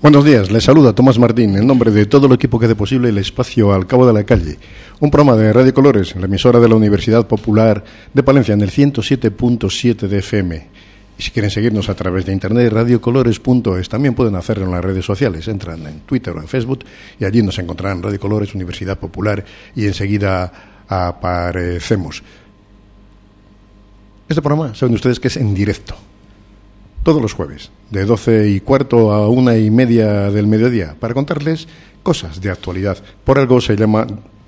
Buenos días, les saluda Tomás Martín en nombre de todo el equipo que hace posible el espacio Al Cabo de la Calle, un programa de Radio Colores, la emisora de la Universidad Popular de Palencia en el 107.7 de FM. Y si quieren seguirnos a través de internet, radiocolores.es, también pueden hacerlo en las redes sociales, entran en Twitter o en Facebook y allí nos encontrarán Radio Colores, Universidad Popular y enseguida aparecemos. Este programa, saben ustedes que es en directo. Todos los jueves, de 12:15 a 1:30 del mediodía, para contarles cosas de actualidad. Por algo se llama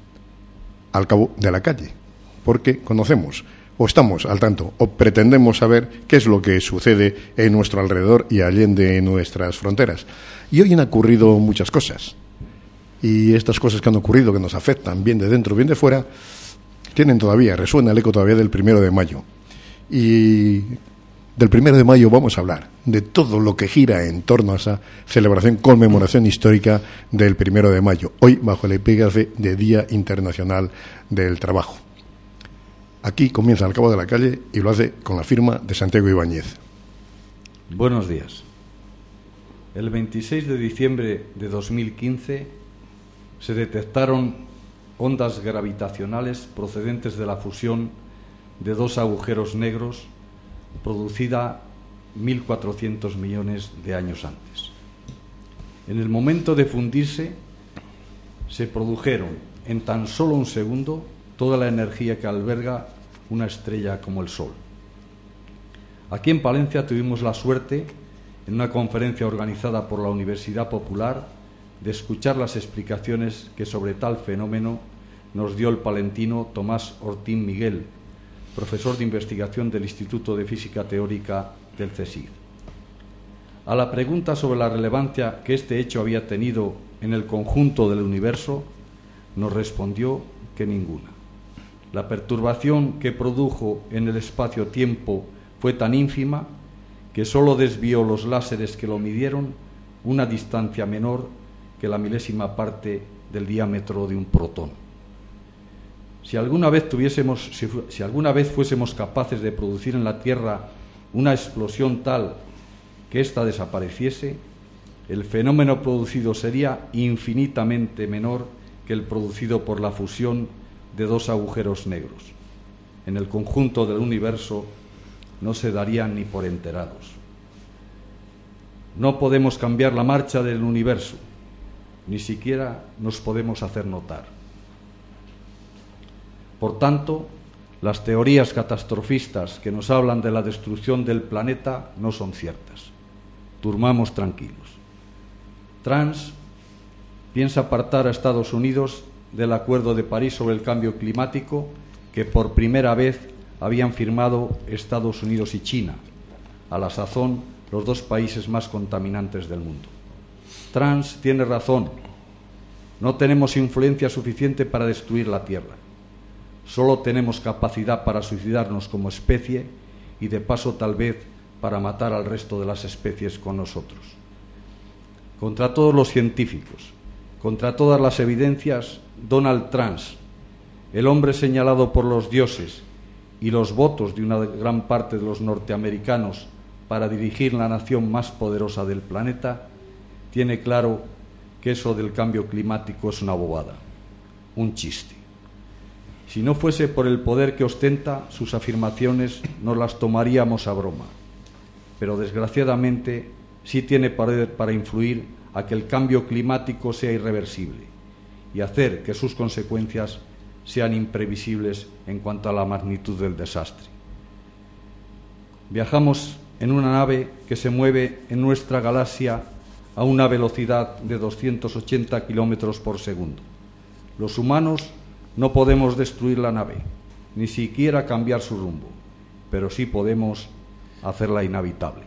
Al Cabo de la Calle, porque conocemos, o estamos al tanto, o pretendemos saber qué es lo que sucede en nuestro alrededor y allende nuestras fronteras. Y hoy han ocurrido muchas cosas. Y estas cosas que han ocurrido, que nos afectan bien de dentro, bien de fuera, resuena el eco todavía del 1 de mayo. Y del 1 de mayo vamos a hablar de todo lo que gira en torno a esa celebración, conmemoración histórica del 1 de mayo, hoy bajo el epígrafe de Día Internacional del Trabajo. Aquí comienza Al Cabo de la Calle y lo hace con la firma de Santiago Ibáñez. Buenos días. El 26 de diciembre de 2015 se detectaron ondas gravitacionales procedentes de la fusión de dos agujeros negros producida 1.400 millones de años antes. En el momento de fundirse, se produjeron en tan solo un segundo toda la energía que alberga una estrella como el Sol. Aquí en Palencia tuvimos la suerte, en una conferencia organizada por la Universidad Popular, de escuchar las explicaciones que sobre tal fenómeno nos dio el palentino Tomás Ortín Miguel, profesor de investigación del Instituto de Física Teórica del CSIC. A la pregunta sobre la relevancia que este hecho había tenido en el conjunto del universo, nos respondió que ninguna. La perturbación que produjo en el espacio-tiempo fue tan ínfima que sólo desvió los láseres que lo midieron una distancia menor que la milésima parte del diámetro de un protón. Si alguna vez fuésemos capaces de producir en la Tierra una explosión tal que ésta desapareciese, el fenómeno producido sería infinitamente menor que el producido por la fusión de dos agujeros negros. En el conjunto del universo no se darían ni por enterados. No podemos cambiar la marcha del universo, ni siquiera nos podemos hacer notar. Por tanto, las teorías catastrofistas que nos hablan de la destrucción del planeta no son ciertas. Durmamos tranquilos. Trump piensa apartar a Estados Unidos del Acuerdo de París sobre el cambio climático que por primera vez habían firmado Estados Unidos y China, a la sazón los dos países más contaminantes del mundo. Trump tiene razón. No tenemos influencia suficiente para destruir la Tierra. Solo tenemos capacidad para suicidarnos como especie y de paso tal vez para matar al resto de las especies con nosotros. Contra todos los científicos, contra todas las evidencias, Donald Trump, el hombre señalado por los dioses y los votos de una gran parte de los norteamericanos para dirigir la nación más poderosa del planeta, tiene claro que eso del cambio climático es una bobada, un chiste. Si no fuese por el poder que ostenta, sus afirmaciones nos las tomaríamos a broma. Pero desgraciadamente sí tiene poder para influir a que el cambio climático sea irreversible y hacer que sus consecuencias sean imprevisibles en cuanto a la magnitud del desastre. Viajamos en una nave que se mueve en nuestra galaxia a una velocidad de 280 kilómetros por segundo. Los humanos no podemos destruir la nave, ni siquiera cambiar su rumbo, pero sí podemos hacerla inhabitable.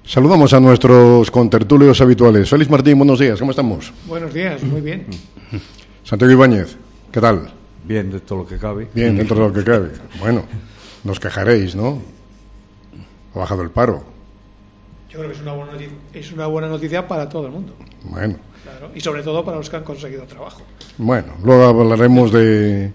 Saludamos a nuestros contertulios habituales. Félix Martín, buenos días, ¿cómo estamos? Buenos días, muy bien. Santiago Ibáñez, ¿qué tal? Bien, dentro de lo que cabe. Bien, dentro de lo que cabe. Bueno, nos quejaréis, ¿no? Ha bajado el paro. Yo creo que es una buena noticia para todo el mundo. Bueno. Claro, y sobre todo para los que han conseguido trabajo. Bueno, luego hablaremos de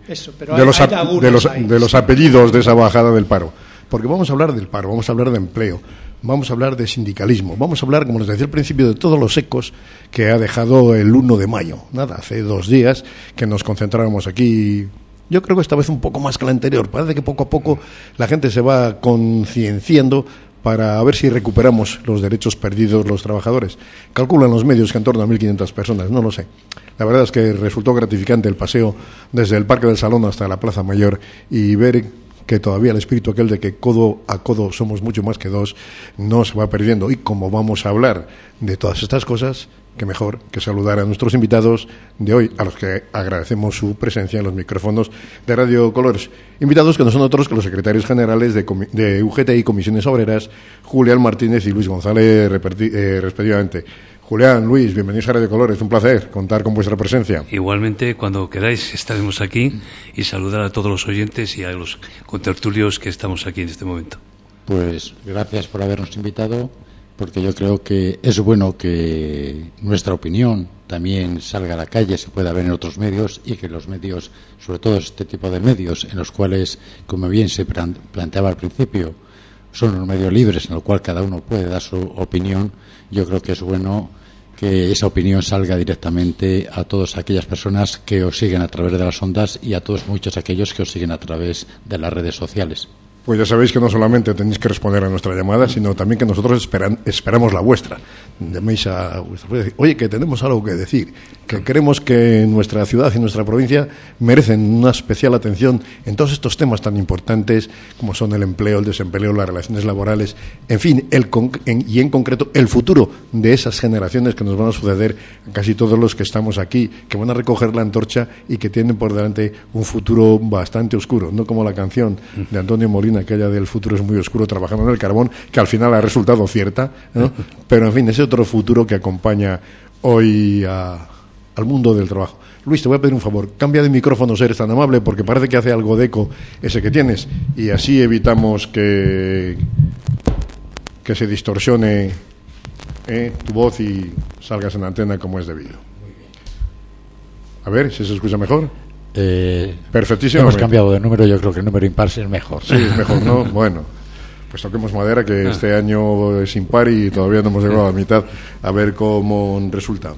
los apellidos de esa bajada del paro. Porque vamos a hablar del paro, vamos a hablar de empleo, vamos a hablar de sindicalismo, vamos a hablar, como les decía al principio, de todos los ecos que ha dejado el 1 de mayo. Nada, hace 2 días que nos concentrábamos aquí. Yo creo que esta vez un poco más que la anterior. Parece que poco a poco la gente se va concienciando para ver si recuperamos los derechos perdidos los trabajadores. Calculan los medios que en torno a 1.500 personas, no lo sé. La verdad es que resultó gratificante el paseo desde el Parque del Salón hasta la Plaza Mayor y ver que todavía el espíritu aquel de que codo a codo somos mucho más que dos no se va perdiendo. Y como vamos a hablar de todas estas cosas, qué mejor que saludar a nuestros invitados de hoy, a los que agradecemos su presencia en los micrófonos de Radio Colores. Invitados que no son otros que los secretarios generales de UGT y Comisiones Obreras, Julián Martínez y Luis González, respectivamente. Julián, Luis, bienvenidos a Radio Colores. Un placer contar con vuestra presencia. Igualmente, cuando queráis, estaremos aquí y saludar a todos los oyentes y a los contertulios que estamos aquí en este momento. Pues gracias por habernos invitado, porque yo creo que es bueno que nuestra opinión también salga a la calle, se pueda ver en otros medios y que los medios, sobre todo este tipo de medios, en los cuales, como bien se planteaba al principio, son los medios libres en los cuales cada uno puede dar su opinión. Yo creo que es bueno que esa opinión salga directamente a todas aquellas personas que os siguen a través de las ondas y a todos muchos aquellos que os siguen a través de las redes sociales. Pues ya sabéis que no solamente tenéis que responder a nuestra llamada, sino también que nosotros esperamos la vuestra. Llaméis a vuestra... Oye, que tenemos algo que decir, que creemos que nuestra ciudad y nuestra provincia merecen una especial atención en todos estos temas tan importantes como son el empleo, el desempleo, las relaciones laborales, en fin, y en concreto el futuro de esas generaciones que nos van a suceder, casi todos los que estamos aquí, que van a recoger la antorcha y que tienen por delante un futuro bastante oscuro, no como la canción de Antonio Molina, aquella del futuro es muy oscuro trabajando en el carbón, que al final ha resultado cierta, ¿no? Pero en fin, ese otro futuro que acompaña hoy al mundo del trabajo. Luis, te voy a pedir un favor, cambia de micrófono, si eres tan amable, porque parece que hace algo de eco ese que tienes, y así evitamos que se distorsione tu voz y salgas en antena como es debido. A ver si se escucha mejor. Perfectísimo. Hemos cambiado de número, yo creo que el número impar es mejor. Sí, es mejor, ¿no? Bueno, pues toquemos madera, que este año es impar y todavía no hemos llegado a la mitad, a ver cómo resulta.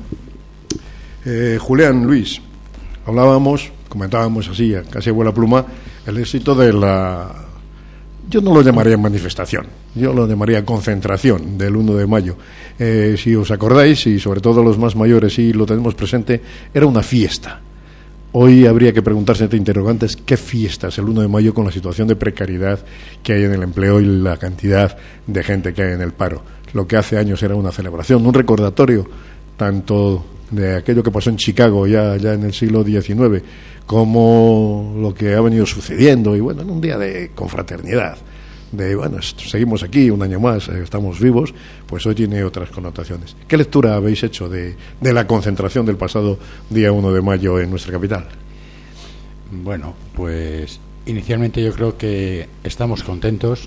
Julián, Luis, comentábamos así, casi a vuela pluma, el éxito de la... Yo no lo llamaría manifestación, yo lo llamaría concentración del 1 de mayo. Si os acordáis, y sobre todo los más mayores, y lo tenemos presente, era una fiesta. Hoy habría que preguntarse entre interrogantes qué fiestas el 1 de mayo con la situación de precariedad que hay en el empleo y la cantidad de gente que hay en el paro. Lo que hace años era una celebración, un recordatorio tanto de aquello que pasó en Chicago ya en el siglo XIX como lo que ha venido sucediendo, y bueno, en un día de confraternidad, de bueno, seguimos aquí un año más, estamos vivos, pues hoy tiene otras connotaciones. ¿Qué lectura habéis hecho de la concentración del pasado día 1 de mayo en nuestra capital? Bueno, pues inicialmente yo creo que estamos contentos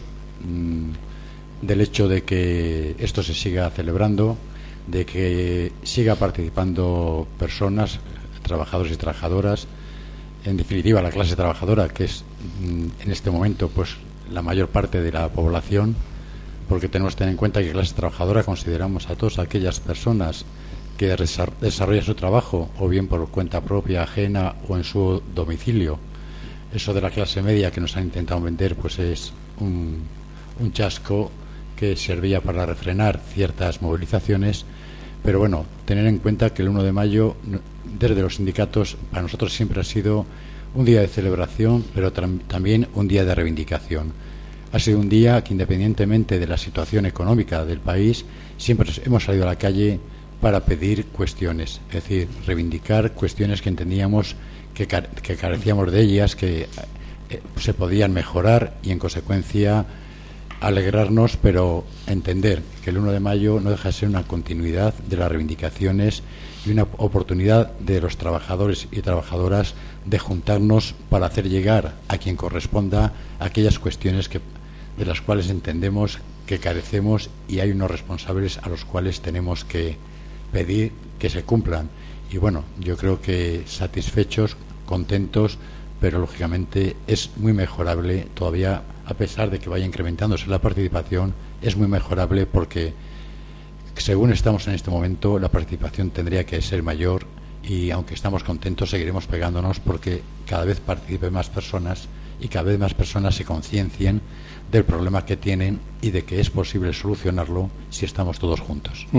del hecho de que esto se siga celebrando, de que siga participando personas, trabajadores y trabajadoras, en definitiva la clase trabajadora, que es en este momento pues la mayor parte de la población, porque tenemos que tener en cuenta que clase trabajadora consideramos a todas aquellas personas que desarrollan su trabajo o bien por cuenta propia, ajena o en su domicilio. Eso de la clase media que nos han intentado vender pues es un chasco que servía para refrenar ciertas movilizaciones, pero bueno, tener en cuenta que el 1 de mayo desde los sindicatos para nosotros siempre ha sido un día de celebración, pero también un día de reivindicación. Ha sido un día que, independientemente de la situación económica del país, siempre hemos salido a la calle para pedir cuestiones, es decir, reivindicar cuestiones que entendíamos que carecíamos de ellas, que se podían mejorar y, en consecuencia, alegrarnos, pero entender que el 1 de mayo no deja de ser una continuidad de las reivindicaciones y una oportunidad de los trabajadores y trabajadoras de juntarnos para hacer llegar a quien corresponda aquellas cuestiones de las cuales entendemos que carecemos, y hay unos responsables a los cuales tenemos que pedir que se cumplan. Y bueno, yo creo que satisfechos, contentos, pero lógicamente es muy mejorable todavía, a pesar de que vaya incrementándose la participación, es muy mejorable porque según estamos en este momento la participación tendría que ser mayor, y aunque estamos contentos seguiremos pegándonos porque cada vez participen más personas y cada vez más personas se conciencien del problema que tienen y de que es posible solucionarlo si estamos todos juntos.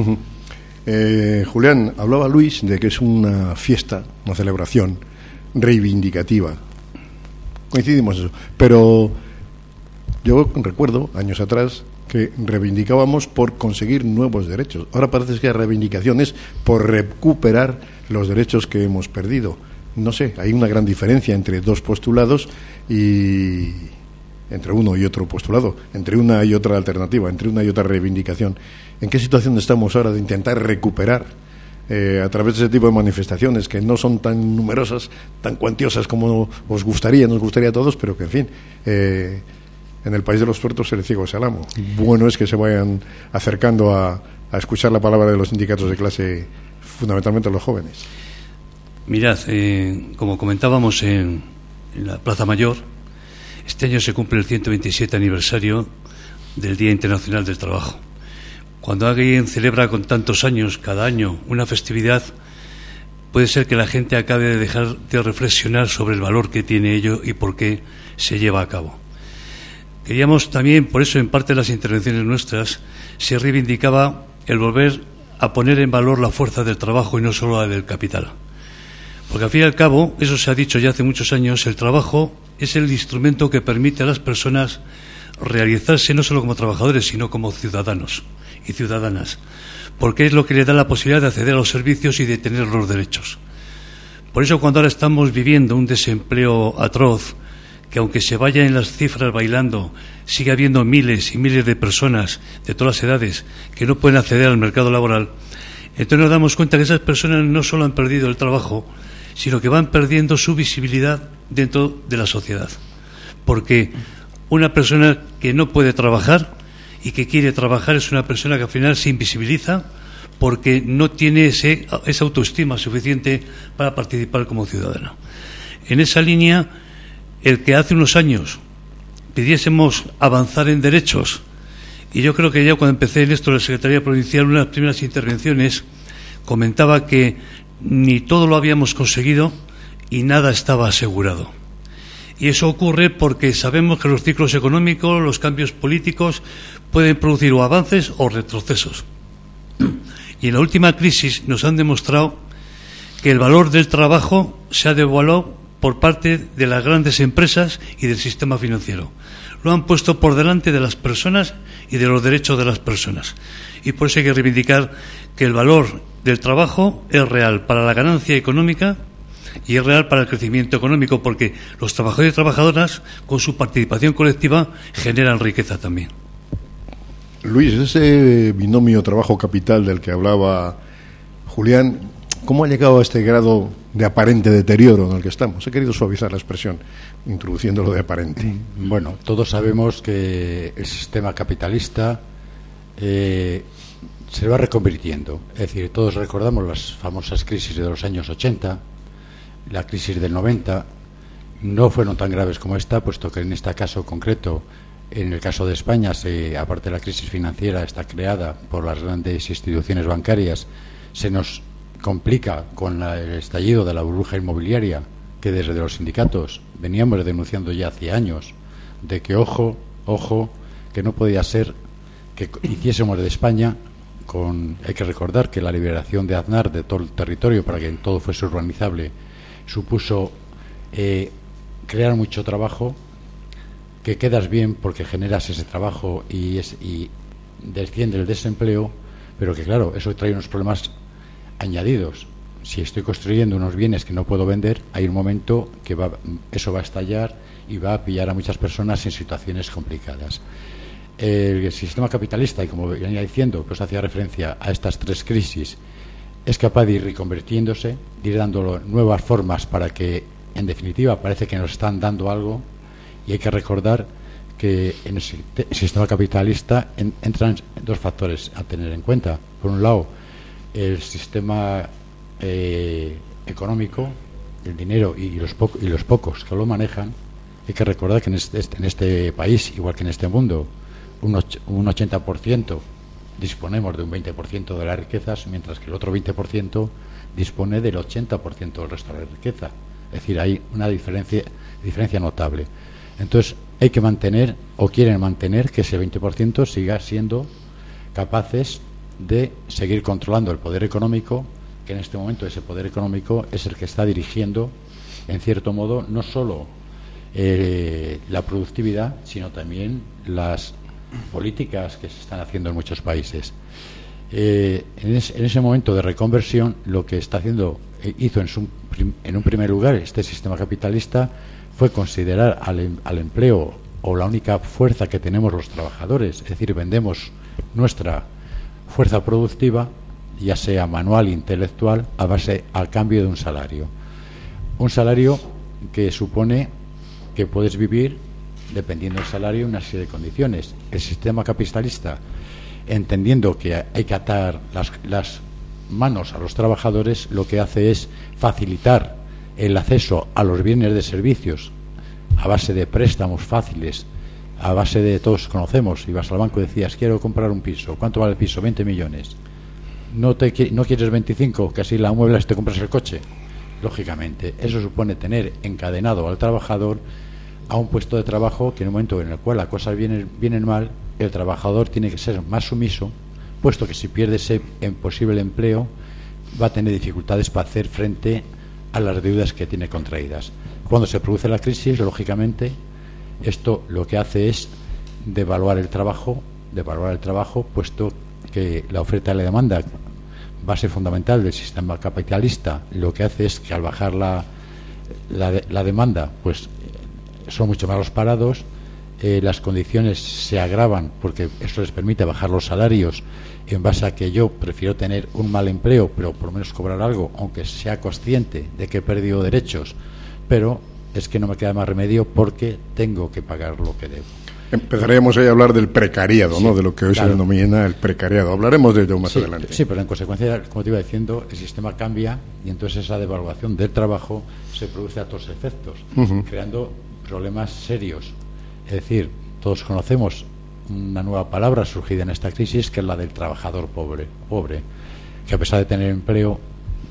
Julián, hablaba Luis de que es una fiesta, una celebración reivindicativa. Coincidimos en eso, pero yo recuerdo años atrás que reivindicábamos por conseguir nuevos derechos. Ahora parece que la reivindicación es por recuperar los derechos que hemos perdido. No sé, hay una gran diferencia entre dos postulados y entre uno y otro postulado, entre una y otra alternativa, entre una y otra reivindicación. ¿En qué situación estamos ahora de intentar recuperar a través de ese tipo de manifestaciones que no son tan numerosas, tan cuantiosas como nos gustaría a todos, pero que en fin, en el país de los tuertos se le ciega el amo? Bueno es que se vayan acercando a escuchar la palabra de los sindicatos de clase, fundamentalmente los jóvenes. Mirad, como comentábamos en la Plaza Mayor, este año se cumple el 127 aniversario del Día Internacional del Trabajo. Cuando alguien celebra con tantos años, cada año, una festividad, puede ser que la gente acabe de dejar de reflexionar sobre el valor que tiene ello y por qué se lleva a cabo. Queríamos también, por eso en parte de las intervenciones nuestras, se reivindicaba el volver a poner en valor la fuerza del trabajo y no solo la del capital. Porque al fin y al cabo, eso se ha dicho ya hace muchos años, el trabajo es el instrumento que permite a las personas realizarse no solo como trabajadores, sino como ciudadanos y ciudadanas, porque es lo que le da la posibilidad de acceder a los servicios y de tener los derechos. Por eso, cuando ahora estamos viviendo un desempleo atroz, que aunque se vaya en las cifras bailando, sigue habiendo miles y miles de personas de todas las edades que no pueden acceder al mercado laboral, entonces nos damos cuenta que esas personas no solo han perdido el trabajo, sino que van perdiendo su visibilidad dentro de la sociedad. Porque una persona que no puede trabajar y que quiere trabajar es una persona que al final se invisibiliza porque no tiene esa autoestima suficiente para participar como ciudadano. En esa línea, el que hace unos años pidiésemos avanzar en derechos, y yo creo que ya cuando empecé en esto en la Secretaría Provincial, una de las primeras intervenciones comentaba que ni todo lo habíamos conseguido y nada estaba asegurado. Y eso ocurre porque sabemos que los ciclos económicos, los cambios políticos pueden producir o avances o retrocesos. Y en la última crisis nos han demostrado que el valor del trabajo se ha devaluado por parte de las grandes empresas y del sistema financiero. Lo han puesto por delante de las personas y de los derechos de las personas. Y por eso hay que reivindicar que el valor del trabajo es real para la ganancia económica y es real para el crecimiento económico, porque los trabajadores y trabajadoras, con su participación colectiva, generan riqueza también. Luis, ese binomio trabajo-capital del que hablaba Julián, ¿cómo ha llegado a este grado de aparente deterioro en el que estamos? He querido suavizar la expresión, introduciendo lo de aparente. Bueno, todos sabemos que el sistema capitalista se va reconvirtiendo. Es decir, todos recordamos las famosas crisis de los años 80, la crisis del 90, no fueron tan graves como esta, puesto que en este caso concreto, en el caso de España, aparte de la crisis financiera, está creada por las grandes instituciones bancarias, se nos complica con el estallido de la burbuja inmobiliaria, que desde los sindicatos veníamos denunciando ya hace años, de que ojo, que no podía ser que hiciésemos de España, hay que recordar que la liberación de Aznar de todo el territorio para que todo fuese urbanizable supuso crear mucho trabajo, que quedas bien porque generas ese trabajo y desciende el desempleo, pero que claro, eso trae unos problemas añadidos. Si estoy construyendo unos bienes que no puedo vender, hay un momento que eso va a estallar y va a pillar a muchas personas en situaciones complicadas. el sistema capitalista, y como venía diciendo, pues hacía referencia a estas 3 crisis, es capaz de ir reconvirtiéndose, de ir dándolo nuevas formas para que, en definitiva, parece que nos están dando algo. Y hay que recordar que en el sistema capitalista entran 2 factores a tener en cuenta. Por un lado, el sistema económico, el dinero y los pocos que lo manejan. Hay que recordar que en este país, igual que en este mundo, un 80% disponemos de un 20% de las riquezas, mientras que el otro 20% dispone del 80% del resto de la riqueza. Es decir, hay una diferencia notable. Entonces, hay que mantener, o quieren mantener, que ese 20% siga siendo capaces de seguir controlando el poder económico, que en este momento ese poder económico es el que está dirigiendo, en cierto modo, no solo la productividad, sino también las políticas que se están haciendo en muchos países. En ese momento de reconversión, lo que hizo en un primer lugar este sistema capitalista fue considerar al empleo, o la única fuerza que tenemos los trabajadores, es decir, vendemos nuestra fuerza productiva, ya sea manual e intelectual, al cambio de un salario. Un salario que supone que puedes vivir, dependiendo del salario, en una serie de condiciones. El sistema capitalista, entendiendo que hay que atar las manos a los trabajadores, lo que hace es facilitar el acceso a los bienes de servicios a base de préstamos fáciles, a base de, todos conocemos, ibas al banco y decías, quiero comprar un piso. ¿Cuánto vale el piso? 20 millones. ¿No quieres 25? Que así la muebles y te compras el coche. Lógicamente, eso supone tener encadenado al trabajador a un puesto de trabajo que en un momento en el cual las cosas vienen mal, el trabajador tiene que ser más sumiso, puesto que si pierde ese posible empleo va a tener dificultades para hacer frente a las deudas que tiene contraídas. Cuando se produce la crisis, lógicamente, esto lo que hace es devaluar el trabajo, puesto que la oferta y la demanda, base fundamental del sistema capitalista, lo que hace es que al bajar la demanda, pues son mucho más los parados, las condiciones se agravan porque eso les permite bajar los salarios en base a que yo prefiero tener un mal empleo, pero por lo menos cobrar algo, aunque sea consciente de que he perdido derechos, pero es que no me queda más remedio porque tengo que pagar lo que debo. Empezaríamos ahí a hablar del precariado, sí, ¿no? De lo que hoy se denomina el precariado. Hablaremos de ello más adelante. Sí, pero en consecuencia, como te iba diciendo, el sistema cambia y entonces esa devaluación del trabajo se produce a todos efectos, creando problemas serios. Es decir, todos conocemos una nueva palabra surgida en esta crisis, que es la del trabajador pobre, que a pesar de tener empleo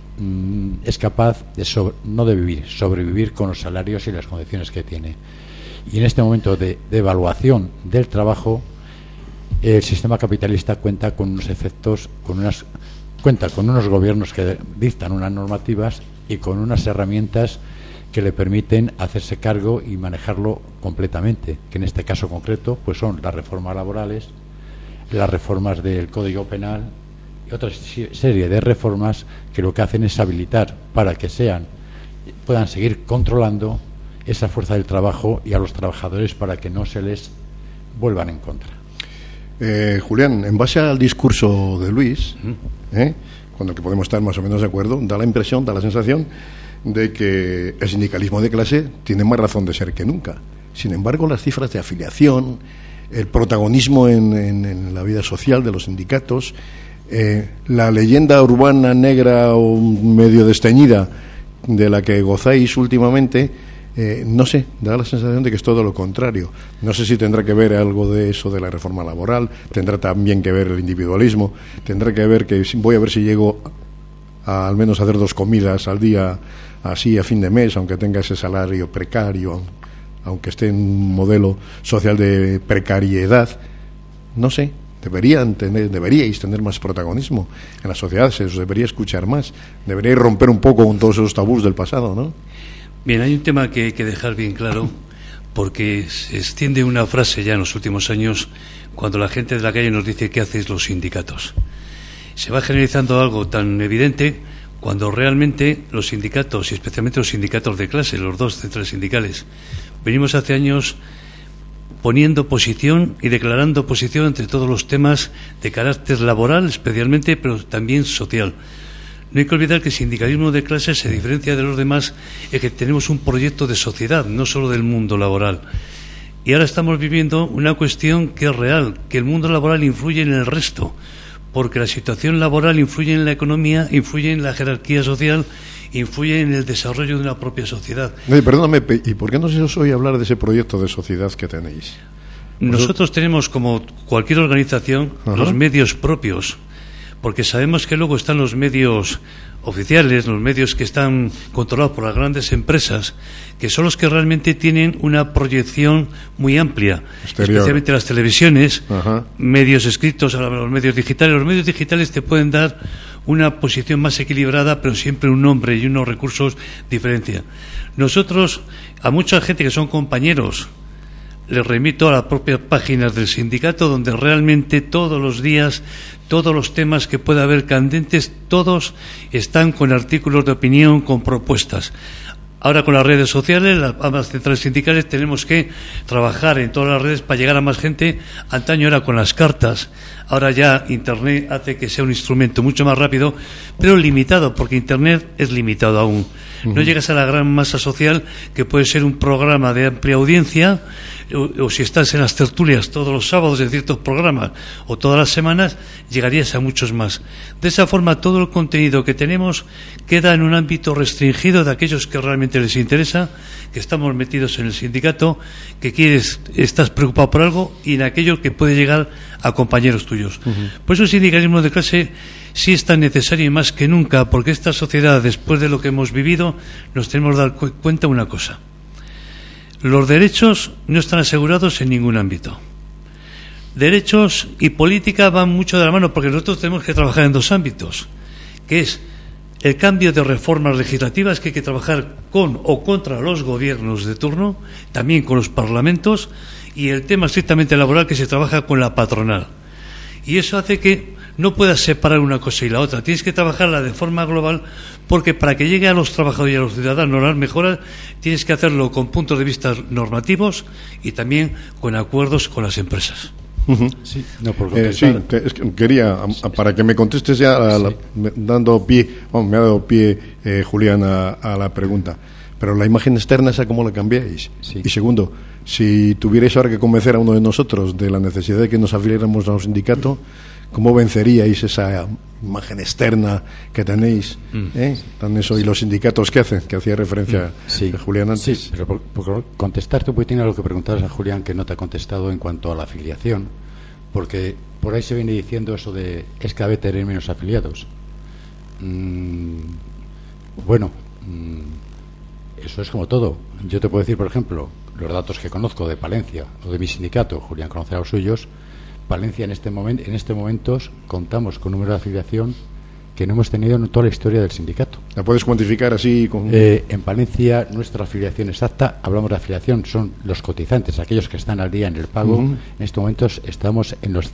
es capaz de sobrevivir con los salarios y las condiciones que tiene. Y en este momento de evaluación del trabajo, el sistema capitalista cuenta con unos efectos, cuenta con unos gobiernos que dictan unas normativas y con unas herramientas que le permiten hacerse cargo y manejarlo completamente, que en este caso concreto pues son las reformas laborales, las reformas del Código Penal y otra serie de reformas que lo que hacen es habilitar para que puedan seguir controlando esa fuerza del trabajo y a los trabajadores para que no se les vuelvan en contra. Julián, en base al discurso de Luis, con el que podemos estar más o menos de acuerdo, da la sensación de que el sindicalismo de clase tiene más razón de ser que nunca. Sin embargo, las cifras de afiliación, el protagonismo en la vida social de los sindicatos, la leyenda urbana negra o medio desteñida de la que gozáis últimamente, no sé, da la sensación de que es todo lo contrario. No sé si tendrá que ver algo de eso de la reforma laboral, tendrá también que ver el individualismo, tendrá que ver que voy a ver si llego al menos a hacer 2 comidas al día, así a fin de mes, aunque tenga ese salario precario, aunque esté en un modelo social de precariedad. No sé, deberíais tener más protagonismo en la sociedad, se os debería escuchar más, deberíais romper un poco con todos esos tabús del pasado, ¿no? Bien, hay un tema que hay que dejar bien claro, porque se extiende una frase ya en los últimos años cuando la gente de la calle nos dice ¿qué hacéis los sindicatos? Se va generalizando algo tan evidente cuando realmente los sindicatos, y especialmente los sindicatos de clase, los 2 centrales sindicales, venimos hace años poniendo posición y declarando posición entre todos los temas de carácter laboral, especialmente, pero también social. No hay que olvidar que el sindicalismo de clase se diferencia de los demás en que tenemos un proyecto de sociedad, no solo del mundo laboral. Y ahora estamos viviendo una cuestión que es real, que el mundo laboral influye en el resto, porque la situación laboral influye en la economía, influye en la jerarquía social, influye en el desarrollo de una propia sociedad. Oye, perdóname, ¿y por qué no se os oye hablar de ese proyecto de sociedad que tenéis? Nosotros tenemos, como cualquier organización, los medios propios, porque sabemos que luego están los medios oficiales, los medios que están controlados por las grandes empresas, que son los que realmente tienen una proyección muy amplia, especialmente las televisiones, medios escritos, los medios digitales. Los medios digitales te pueden dar una posición más equilibrada, pero siempre un nombre y unos recursos diferencian. Nosotros, a mucha gente que son compañeros, les remito a las propias páginas del sindicato, donde realmente todos los días, todos los temas que pueda haber candentes, todos están con artículos de opinión, con propuestas. Ahora con las redes sociales, las centrales sindicales, tenemos que trabajar en todas las redes para llegar a más gente. Antaño era con las cartas, ahora ya Internet hace que sea un instrumento mucho más rápido, pero limitado, porque Internet es limitado aún. No llegas a la gran masa social, que puede ser un programa de amplia audiencia, o si estás en las tertulias todos los sábados en ciertos programas o todas las semanas, llegarías a muchos más. De esa forma, todo el contenido que tenemos queda en un ámbito restringido de aquellos que realmente les interesa, que estamos metidos en el sindicato, que estás preocupado por algo, y en aquello que puede llegar a compañeros tuyos. Por eso el sindicalismo de clase sí es tan necesario y más que nunca, porque esta sociedad, después de lo que hemos vivido, nos tenemos que dar cuenta de una cosa: los derechos no están asegurados en ningún ámbito. Derechos y política van mucho de la mano, porque nosotros tenemos que trabajar en dos ámbitos, que es el cambio de reformas legislativas, que hay que trabajar con o contra los gobiernos de turno, también con los parlamentos, y el tema estrictamente laboral, que se trabaja con la patronal. Y eso hace que no puedas separar una cosa y la otra. Tienes que trabajarla de forma global, porque para que llegue a los trabajadores y a los ciudadanos las mejoras, tienes que hacerlo con puntos de vista normativos y también con acuerdos con las empresas. Sí, no, es que quería, para que me contestes ya, me ha dado pie, Julián, a la pregunta. Pero la imagen externa, ¿esa cómo la cambiáis? Sí. Y segundo, si tuvierais ahora que convencer a uno de nosotros de la necesidad de que nos afiliáramos a un sindicato, ¿cómo venceríais esa imagen externa que tenéis? Tan eso, y los sindicatos que hacen, que hacía referencia a Julián antes. Sí, pero por contestarte un poquitín a lo que preguntabas a Julián, que no te ha contestado en cuanto a la afiliación, porque por ahí se viene diciendo eso de es que debe tener menos afiliados. Eso es como todo. Yo te puedo decir, por ejemplo, los datos que conozco de Palencia o de mi sindicato. Julián conocerá los suyos. Palencia en este momento contamos con un número de afiliación que no hemos tenido en toda la historia del sindicato. ¿La puedes cuantificar así? En Palencia, nuestra afiliación exacta, hablamos de afiliación, son los cotizantes, aquellos que están al día en el pago. En estos momentos estamos en los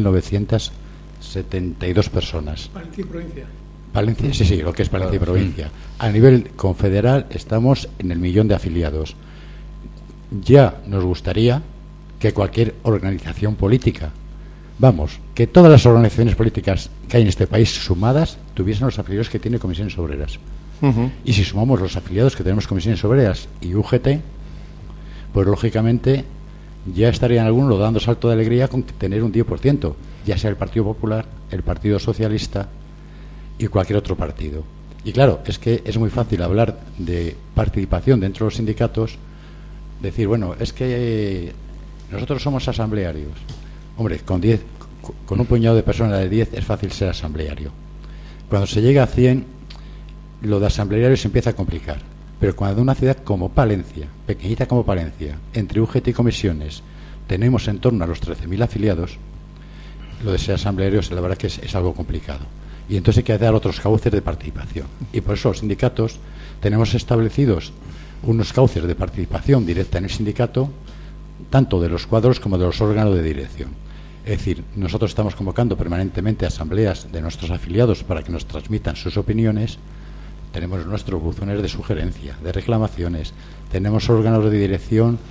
5.972 personas. Palencia y provincia. Palencia, sí, lo que es Palencia y provincia. A nivel confederal estamos en el 1.000.000 de afiliados. Ya nos gustaría que cualquier organización política, que todas las organizaciones políticas que hay en este país sumadas tuviesen los afiliados que tiene Comisiones Obreras. Y si sumamos los afiliados que tenemos Comisiones Obreras y UGT, pues lógicamente ya estarían algunos dando salto de alegría con tener un 10%, ya sea el Partido Popular, el Partido Socialista y cualquier otro partido. Y claro, es que es muy fácil hablar de participación dentro de los sindicatos, decir, bueno, es que nosotros somos asamblearios. Hombre, con un puñado de personas de 10 es fácil ser asambleario. Cuando se llega a 100, lo de asambleario se empieza a complicar. Pero cuando una ciudad como Palencia, pequeñita como Palencia, entre UGT y comisiones, tenemos en torno a los 13.000 afiliados, lo de ser asambleario, la verdad que es algo complicado. Y entonces hay que dar otros cauces de participación. Y por eso los sindicatos tenemos establecidos unos cauces de participación directa en el sindicato, tanto de los cuadros como de los órganos de dirección. Es decir, nosotros estamos convocando permanentemente asambleas de nuestros afiliados para que nos transmitan sus opiniones. Tenemos nuestros buzones de sugerencia, de reclamaciones, tenemos órganos de dirección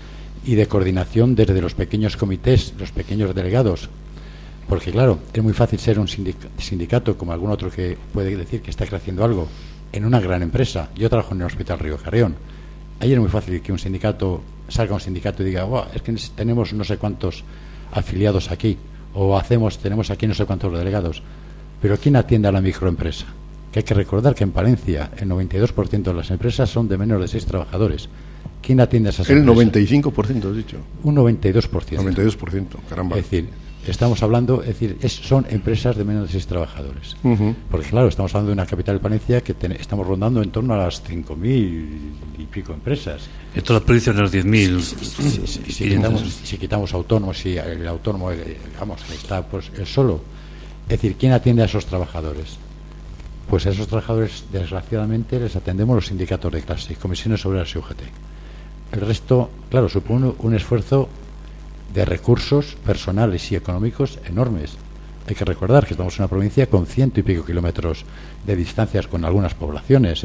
y de coordinación desde los pequeños comités, los pequeños delegados. Porque, claro, es muy fácil ser un sindicato, como algún otro que puede decir que está creciendo algo, en una gran empresa. Yo trabajo en el Hospital Río Carrión. Ahí es muy fácil que salga un sindicato y diga, wow, es que tenemos no sé cuántos afiliados aquí, o tenemos aquí no sé cuántos delegados. Pero ¿quién atiende a la microempresa? Que hay que recordar que en Palencia el 92% de las empresas son de menos de 6 trabajadores. ¿Quién atiende a esas empresas? El 95%, has dicho. Un 92%. 92%, caramba. Es decir, estamos hablando, son empresas de menos de 6 trabajadores. Porque, claro, estamos hablando de una capital de Palencia que estamos rondando en torno a las 5.000 y pico empresas. En toda la provincia de las 10.000. Si quitamos autónomos, si el autónomo, está pues él solo. Es decir, ¿quién atiende a esos trabajadores? Pues a esos trabajadores, desgraciadamente, les atendemos los sindicatos de clase, comisiones obreras y UGT. El resto, claro, supone un esfuerzo de recursos personales y económicos enormes. Hay que recordar que estamos en una provincia con 100 y pico kilómetros de distancias con algunas poblaciones,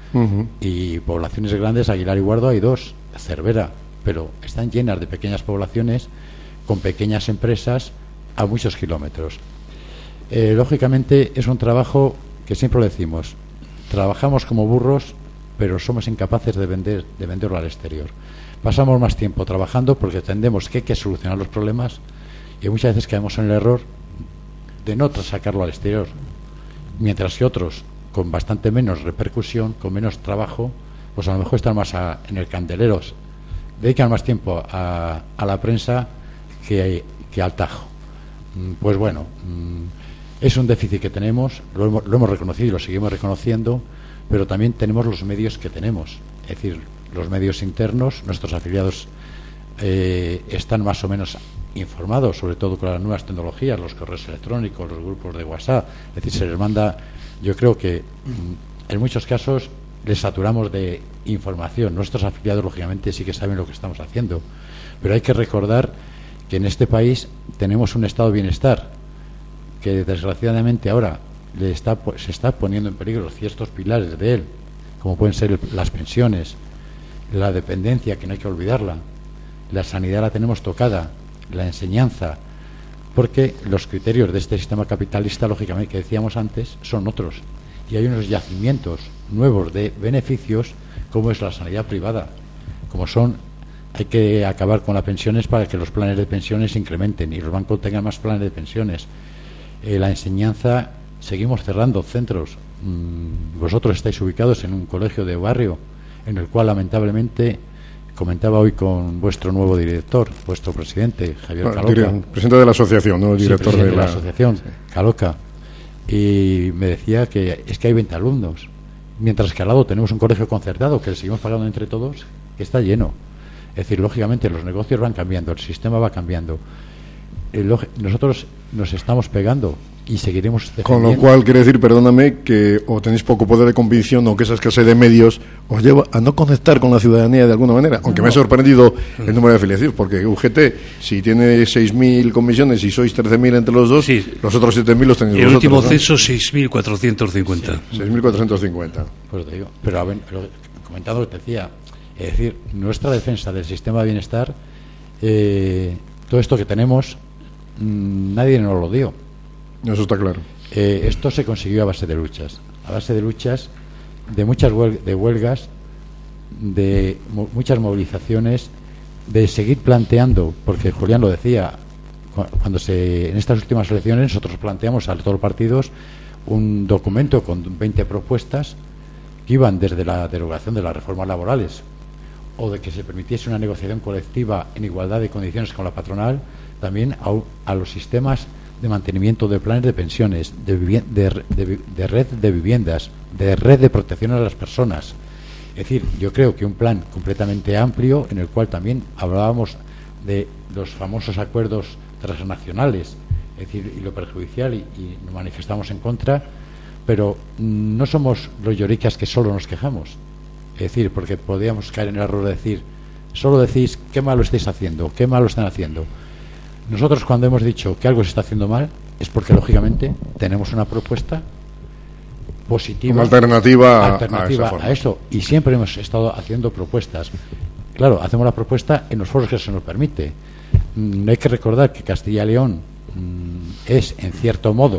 y poblaciones grandes, Aguilar y Guardo hay 2, Cervera, pero están llenas de pequeñas poblaciones con pequeñas empresas a muchos kilómetros. Lógicamente es un trabajo que siempre lo decimos, trabajamos como burros, pero somos incapaces de venderlo al exterior. Pasamos más tiempo trabajando porque entendemos que hay que solucionar los problemas y muchas veces caemos en el error de no sacarlo al exterior, mientras que otros con bastante menos repercusión, con menos trabajo, pues a lo mejor están más en el candelero, dedican más tiempo a la prensa que al tajo. Pues bueno, es un déficit que tenemos, lo hemos reconocido y lo seguimos reconociendo, pero también tenemos los medios que tenemos, es decir, los medios internos, nuestros afiliados están más o menos informados, sobre todo con las nuevas tecnologías, los correos electrónicos, los grupos de WhatsApp, es decir, se les manda, yo creo que en muchos casos les saturamos de información. Nuestros afiliados, lógicamente, sí que saben lo que estamos haciendo, pero hay que recordar que en este país tenemos un estado de bienestar que desgraciadamente ahora se está poniendo en peligro ciertos pilares de él, como pueden ser las pensiones, la dependencia, que no hay que olvidarla, la sanidad la tenemos tocada, la enseñanza, porque los criterios de este sistema capitalista, lógicamente, que decíamos antes, son otros, y hay unos yacimientos nuevos de beneficios, como es la sanidad privada, hay que acabar con las pensiones para que los planes de pensiones se incrementen y los bancos tengan más planes de pensiones. La enseñanza, seguimos cerrando centros. Vosotros estáis ubicados en un colegio de barrio en el cual, lamentablemente, comentaba hoy con vuestro nuevo director, vuestro presidente, Javier Caloca. Presidente de la asociación, no el director de la asociación, sí. Caloca. Y me decía que es que hay 20 alumnos, mientras que al lado tenemos un colegio concertado que le seguimos pagando entre todos, que está lleno. Es decir, lógicamente los negocios van cambiando, el sistema va cambiando. Nosotros nos estamos pegando y seguiremos defendiendo. Con lo cual, quiere decir, perdóname, que o tenéis poco poder de convicción o que esa escasez de medios os lleva a no conectar con la ciudadanía de alguna manera. Aunque me ha sorprendido el número de afiliaciones, porque UGT, si tiene 6.000 comisiones y sois 13.000 entre los dos, sí, los otros 7.000 los tenéis vosotros. El último censo, 6.450. Sí, 6.450. Pues te digo, pero a ver, comentando lo que te decía, es decir, nuestra defensa del sistema de bienestar, todo esto que tenemos, nadie nos lo dio. Eso está claro. Esto se consiguió a base de luchas, de muchas huelgas, de muchas movilizaciones, de seguir planteando, porque Julián lo decía, en estas últimas elecciones nosotros planteamos a todos los partidos un documento con 20 propuestas que iban desde la derogación de las reformas laborales o de que se permitiese una negociación colectiva en igualdad de condiciones con la patronal, también a los sistemas de mantenimiento de planes de pensiones, de red de viviendas, de red de protección a las personas. Es decir, yo creo que un plan completamente amplio en el cual también hablábamos de los famosos acuerdos transnacionales, es decir, y lo perjudicial, y nos manifestamos en contra, pero no somos los lloricas que solo nos quejamos. Es decir, porque podríamos caer en el error de decir, solo decís qué malo estáis haciendo, qué malo están haciendo. Nosotros, cuando hemos dicho que algo se está haciendo mal, es porque lógicamente tenemos una propuesta positiva, una alternativa a eso, y siempre hemos estado haciendo propuestas. claro, hacemos la propuesta en los foros que se nos permite. Hay que recordar que Castilla y León es, en cierto modo,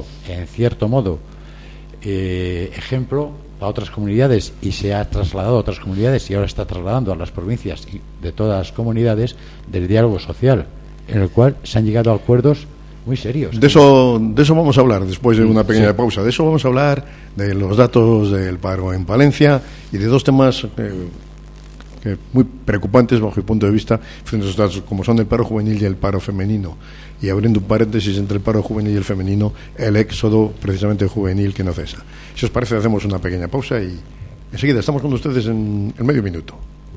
ejemplo a otras comunidades, y se ha trasladado a otras comunidades y ahora está trasladando a las provincias de todas las comunidades del diálogo social, en el cual se han llegado a acuerdos muy serios. De eso vamos a hablar después de una pequeña pausa. De eso vamos a hablar, de los datos del paro en Palencia y de dos temas que muy preocupantes bajo mi punto de vista, frente a esos datos, como son el paro juvenil y el paro femenino. Y abriendo un paréntesis entre el paro juvenil y el femenino, el éxodo precisamente juvenil que no cesa. Si os parece, hacemos una pequeña pausa y enseguida estamos con ustedes en medio minuto.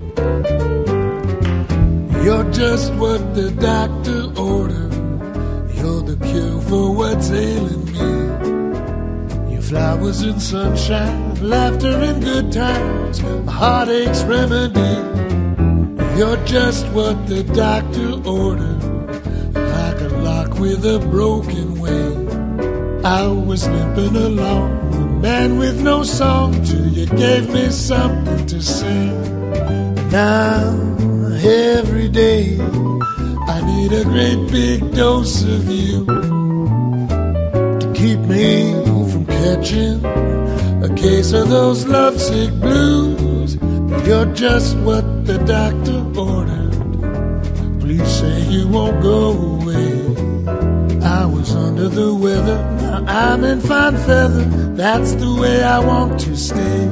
You're just what the doctor ordered. You're the cure for what's ailing me. Your flowers and sunshine, laughter and good times, a heartache's remedy. You're just what the doctor ordered. Like a lock with a broken wing. I was limping along, a man with no song, till you gave me something to sing. Now, every day, I need a great big dose of you to keep me from catching a case of those lovesick blues. You're just what the doctor ordered. Please say you won't go away. I was under the weather, now I'm in fine feather. That's the way I want to stay.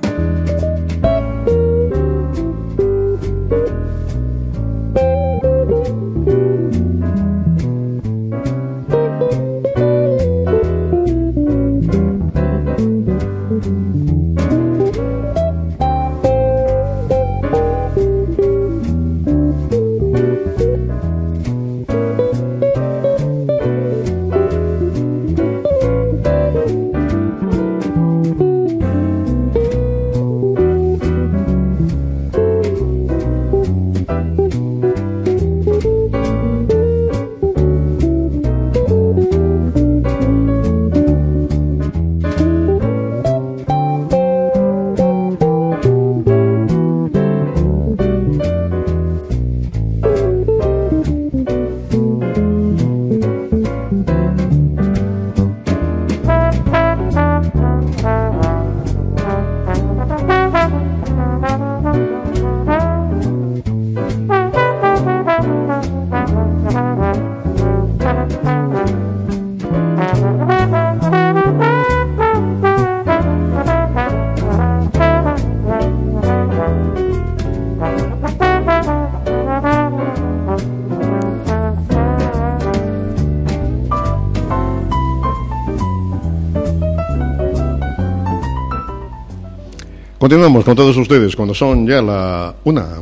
Continuamos con todos ustedes cuando son ya la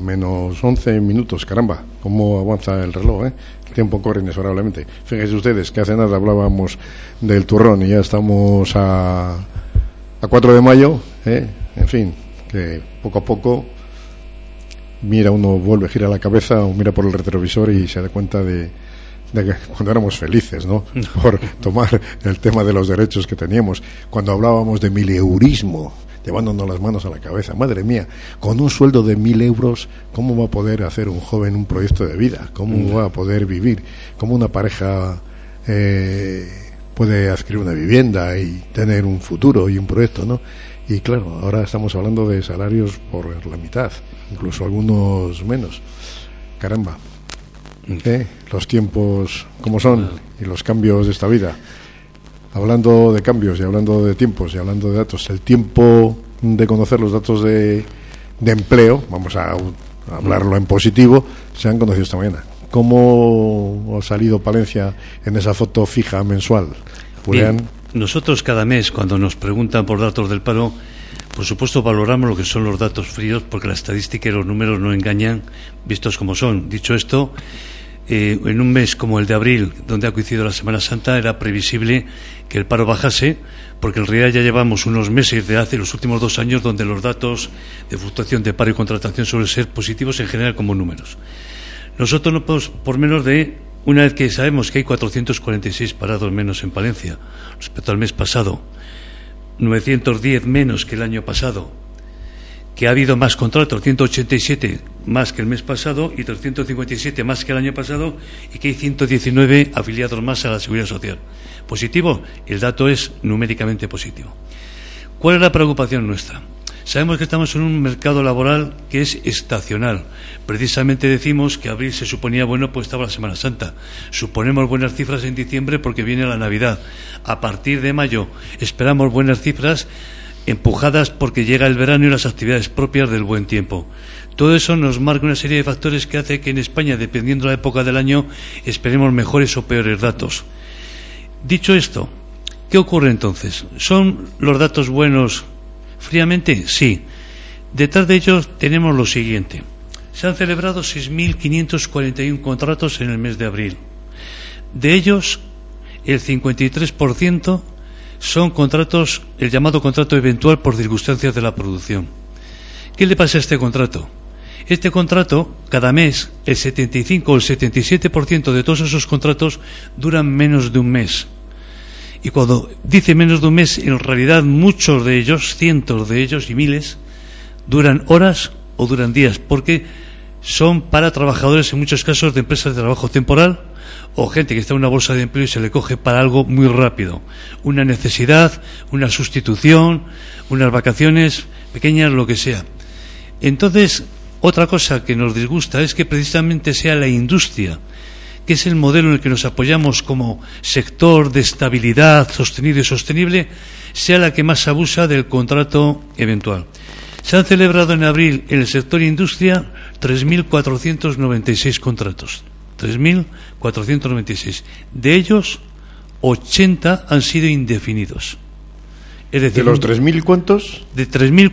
1:11, caramba, cómo avanza el reloj, El tiempo corre inexorablemente. Fíjense ustedes que hace nada hablábamos del turrón y ya estamos a 4 de mayo, En fin, que poco a poco mira uno, vuelve a girar la cabeza o mira por el retrovisor y se da cuenta de que cuando éramos felices, ¿no? Por tomar el tema de los derechos que teníamos, cuando hablábamos de mileurismo, llevándonos las manos a la cabeza. Madre mía, con un sueldo de 1.000 euros, ¿cómo va a poder hacer un joven un proyecto de vida? ¿Cómo va a poder vivir? ¿Cómo una pareja puede adquirir una vivienda y tener un futuro y un proyecto, ¿no? Y claro, ahora estamos hablando de salarios por la mitad, incluso algunos menos. Caramba, los tiempos como son y los cambios de esta vida. Hablando de cambios y hablando de tiempos y hablando de datos, el tiempo de conocer los datos de empleo, vamos a hablarlo en positivo, se han conocido esta mañana. ¿Cómo ha salido Palencia en esa foto fija mensual, Julián? Bien, nosotros cada mes, cuando nos preguntan por datos del paro, por supuesto valoramos lo que son los datos fríos, porque la estadística y los números no engañan, vistos como son. Dicho esto, en un mes como el de abril, donde ha coincidido la Semana Santa, era previsible que el paro bajase, porque en realidad ya llevamos unos meses de hace los últimos 2 años donde los datos de fluctuación de paro y contratación suelen ser positivos en general como números. Nosotros no podemos, por menos de, una vez que sabemos que hay 446 parados menos en Palencia respecto al mes pasado, 910 menos que el año pasado, que ha habido más contratos, 187 más que el mes pasado y 357 más que el año pasado, y que hay 119 afiliados más a la Seguridad Social. ¿Positivo? El dato es numéricamente positivo. ¿Cuál es la preocupación nuestra? Sabemos que estamos en un mercado laboral que es estacional. Precisamente decimos que abril se suponía bueno, pues estaba la Semana Santa. Suponemos buenas cifras en diciembre porque viene la Navidad. A partir de mayo esperamos buenas cifras empujadas porque llega el verano y las actividades propias del buen tiempo. Todo eso nos marca una serie de factores que hace que en España, dependiendo de la época del año, esperemos mejores o peores datos. Dicho esto, ¿qué ocurre entonces? ¿Son los datos buenos fríamente? Sí. Detrás de ellos tenemos lo siguiente. Se han celebrado 6.541 contratos en el mes de abril. De ellos, el 53% son contratos, el llamado contrato eventual por circunstancias de la producción. ¿Qué le pasa a este contrato? Este contrato, cada mes, el 75 o el 77% de todos esos contratos duran menos de un mes. Y cuando dice menos de un mes, en realidad muchos de ellos, cientos de ellos y miles, duran horas o duran días, porque son para trabajadores en muchos casos de empresas de trabajo temporal o gente que está en una bolsa de empleo y se le coge para algo muy rápido, una necesidad, una sustitución, unas vacaciones pequeñas, lo que sea. Entonces, otra cosa que nos disgusta es que precisamente sea la industria, que es el modelo en el que nos apoyamos como sector de estabilidad sostenido y sostenible, sea la que más abusa del contrato eventual. Se han celebrado en abril en el sector industria 3.496 contratos. 3.496. De ellos, 80 han sido indefinidos. Es decir, ¿de los 3.000 cuántos? De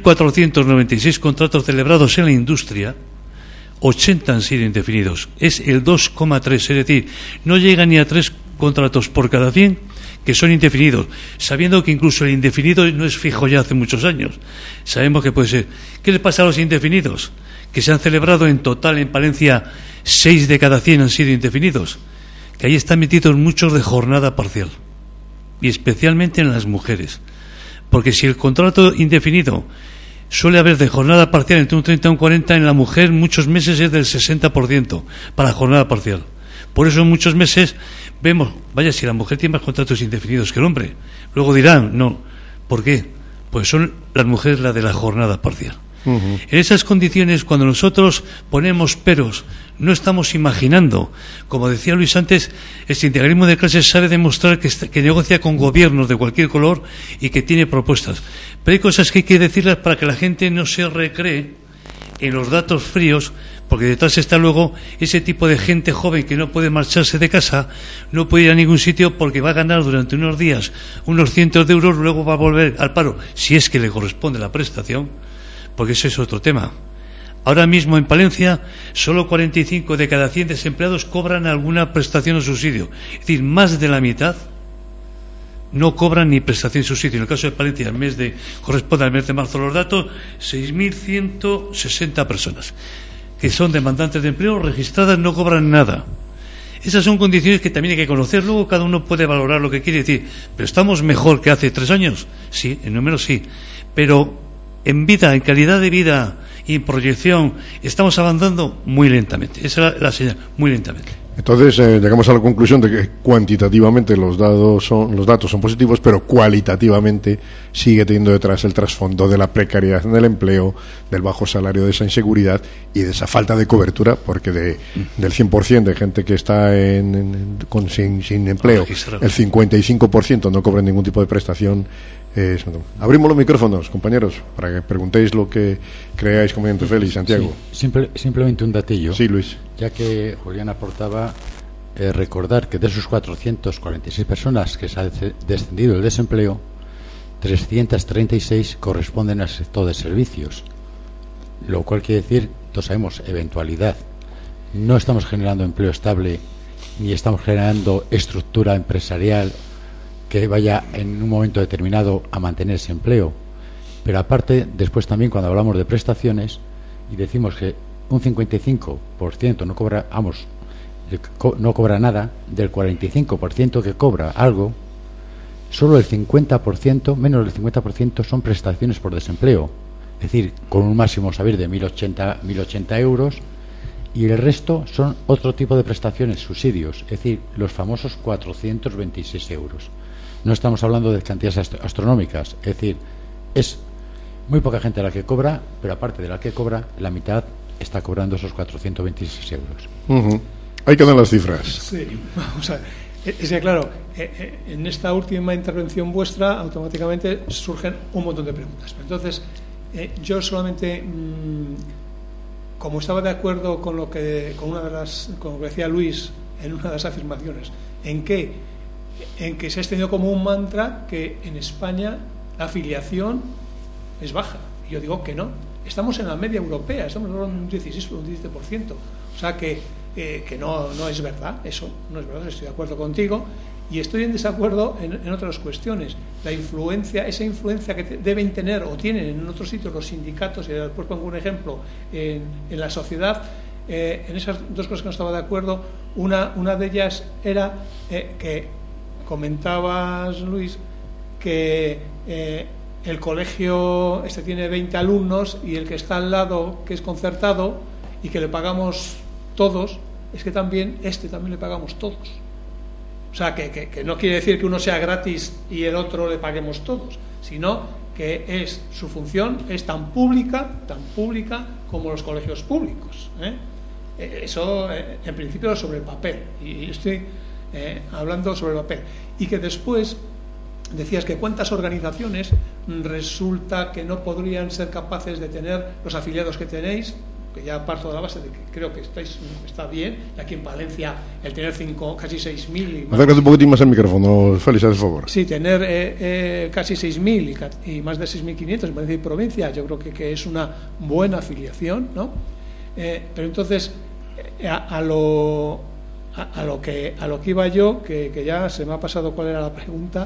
3.496 contratos celebrados en la industria, 80 han sido indefinidos. Es el 2,3. Es decir, no llega ni a 3 contratos por cada 100 que son indefinidos, sabiendo que incluso el indefinido no es fijo ya hace muchos años. Sabemos que puede ser. ¿Qué le pasa a los indefinidos? Que se han celebrado en total en Palencia 6 de cada 100 han sido indefinidos, que ahí están metidos muchos de jornada parcial, y especialmente en las mujeres, porque si el contrato indefinido suele haber de jornada parcial entre un 30 y un 40, en la mujer muchos meses es del 60% para jornada parcial. Por eso en muchos meses vemos, vaya, si la mujer tiene más contratos indefinidos que el hombre. Luego dirán, no, ¿por qué? Pues son las mujeres las de la jornada parcial. En esas condiciones, cuando nosotros ponemos peros, no estamos imaginando. Como decía Luis antes, el sindicalismo de clases sabe demostrar que negocia con gobiernos de cualquier color y que tiene propuestas. Pero hay cosas que hay que decirlas para que la gente no se recree en los datos fríos, porque detrás está luego ese tipo de gente joven que no puede marcharse de casa, no puede ir a ningún sitio porque va a ganar durante unos días unos cientos de euros, luego va a volver al paro, si es que le corresponde la prestación, porque ese es otro tema. Ahora mismo en Palencia, solo 45 de cada 100 desempleados cobran alguna prestación o subsidio. Es decir, más de la mitad no cobran ni prestación ni subsidio. En el caso de Palencia, corresponde al mes de marzo los datos, 6.160 personas que son demandantes de empleo registradas no cobran nada. Esas son condiciones que también hay que conocer. Luego cada uno puede valorar lo que quiere decir. ¿Pero estamos mejor que hace 3 años? Sí, en número sí. Pero en vida, en calidad de vida y en proyección, estamos avanzando muy lentamente. Esa es la señal, muy lentamente. Entonces llegamos a la conclusión de que cuantitativamente los datos son positivos, pero cualitativamente sigue teniendo detrás el trasfondo de la precariedad en el empleo, del bajo salario, de esa inseguridad y de esa falta de cobertura, porque del 100% de gente que está sin empleo, el 55% no cobra ningún tipo de prestación. Abrimos los micrófonos, compañeros, para que preguntéis lo que creáis conveniente. Félix, Santiago. Sí, simplemente un datillo. Sí, Luis. Ya que Julián aportaba, recordar que de esos 446 personas que se ha descendido el desempleo, 336 corresponden al sector de servicios, lo cual quiere decir, todos sabemos, eventualidad. No estamos generando empleo estable ni estamos generando estructura empresarial que vaya en un momento determinado a mantener ese empleo. Pero aparte, después también cuando hablamos de prestaciones y decimos que un 55% no cobra nada, del 45% que cobra algo, solo el 50%, menos del 50% son prestaciones por desempleo. es decir, con un máximo saber de 1.080 euros, y el resto son otro tipo de prestaciones, subsidios, es decir, los famosos 426 euros. No estamos hablando de cantidades astronómicas, es decir, es muy poca gente la que cobra, pero aparte de la que cobra, la mitad está cobrando esos 426 euros. Ahí quedan las cifras. Sí, vamos a ver. Es que, claro, en esta última intervención vuestra, automáticamente surgen un montón de preguntas. Entonces, yo solamente, como estaba de acuerdo con lo que decía Luis en una de las afirmaciones, en que se ha extendido como un mantra que en España la afiliación es baja. Y yo digo que no. Estamos en la media europea, estamos hablando de un 16 o un 17%. O sea que no es verdad, eso no es verdad, estoy de acuerdo contigo. Y estoy en desacuerdo en otras cuestiones. Esa influencia que deben tener o tienen en otros sitios los sindicatos, y después pongo un ejemplo, en la sociedad, en esas dos cosas que no estaba de acuerdo. Una de ellas era que comentabas, Luis, que el colegio tiene 20 alumnos y el que está al lado, que es concertado y que le pagamos todos, es que también le pagamos todos. O sea, que no quiere decir que uno sea gratis y el otro le paguemos todos, sino que su función es tan pública como los colegios públicos. Eso, en principio, sobre el papel. Y estoy hablando sobre el papel. Y que después decías que cuántas organizaciones resulta que no podrían ser capaces de tener los afiliados que tenéis, que ya parto de la base de que creo que está bien, y aquí en Palencia el tener casi 6.000 acércate un poquitín más al micrófono, Félix, haz el favor. Sí, tener casi 6.000 y más de 6.500 en Valencia y provincia, yo creo que es una buena afiliación, ¿no? Pero entonces a lo que iba yo, que ya se me ha pasado cuál era la pregunta.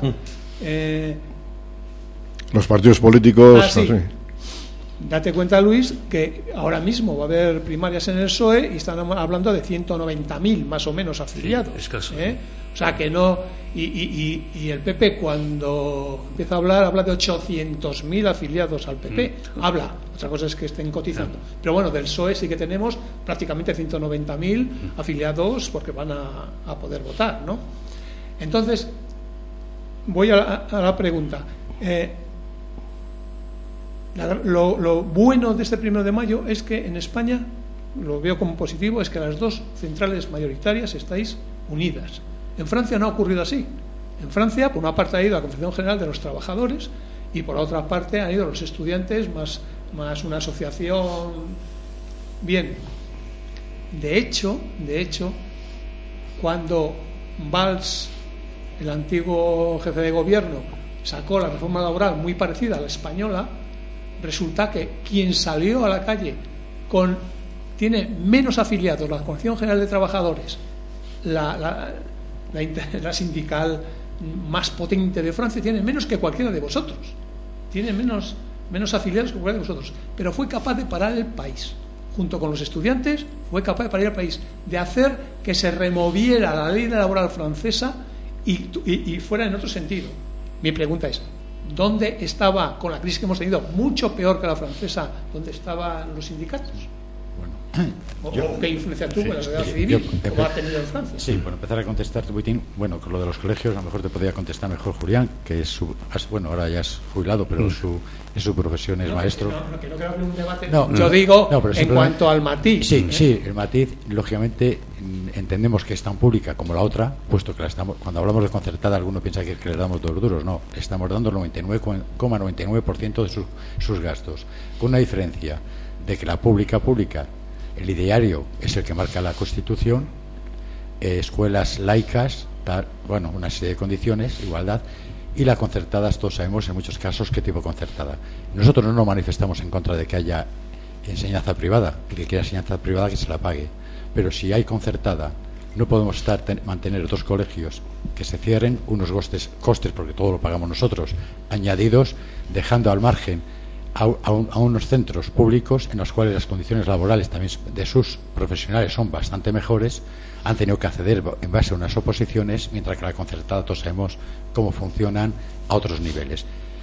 Los partidos políticos. Sí. Date cuenta, Luis, que ahora mismo va a haber primarias en el PSOE y están hablando de 190.000 más o menos afiliados. Escaso. O sea que no. Y el PP, cuando empieza a habla de 800.000 afiliados al PP. Habla. Otra cosa es que estén cotizando. Pero bueno, del PSOE sí que tenemos prácticamente 190.000 afiliados porque van a poder votar, ¿no? Entonces, voy a la pregunta. Lo bueno de este 1 de mayo es que en España, lo veo como positivo, es que las dos centrales mayoritarias estáis unidas. En Francia no ha ocurrido así. En Francia, por una parte ha ido la Confederación General de los Trabajadores y por otra parte han ido los estudiantes más una asociación. Bien, de hecho, cuando Valls, el antiguo jefe de gobierno, sacó la reforma laboral muy parecida a la española, resulta que quien salió a la calle tiene menos afiliados, la Confederación General de Trabajadores, la sindical más potente de Francia, tiene menos que cualquiera de vosotros, tiene menos afiliados que cualquiera de vosotros, pero fue capaz de parar el país, junto con los estudiantes, fue capaz de parar el país, de hacer que se removiera la ley laboral francesa y fuera en otro sentido. Mi pregunta es, ¿dónde estaba, con la crisis que hemos tenido, mucho peor que la francesa, dónde estaban los sindicatos? Bueno, ¿qué influencia tuvo en la sociedad civil como ha tenido en Francia? Sí, por empezar a contestarte, Buitín, bueno, con lo de los colegios, a lo mejor te podría contestar mejor Julián, que es ahora ya es jubilado, pero su profesión es maestro. Que no quiero abrir un debate. Yo digo, en cuanto al matiz. Sí, el matiz, lógicamente, entendemos que es tan pública como la otra, puesto que cuando hablamos de concertada, alguno piensa que le damos 2 duros. No, estamos dando el 99,99% de sus gastos, con una diferencia de que la pública, el ideario es el que marca la Constitución, escuelas laicas, una serie de condiciones, igualdad, y la concertada, todos sabemos en muchos casos qué tipo de concertada. Nosotros no nos manifestamos en contra de que haya enseñanza privada, que quiera enseñanza privada que se la pague, pero si hay concertada, no podemos mantener 2 colegios que se cierren, unos costes, porque todo lo pagamos nosotros, añadidos, dejando al margen a unos centros públicos en los cuales las condiciones laborales también de sus profesionales son bastante mejores, han tenido que acceder en base a unas oposiciones, mientras que la concertada todos sabemos cómo funcionan a otros niveles.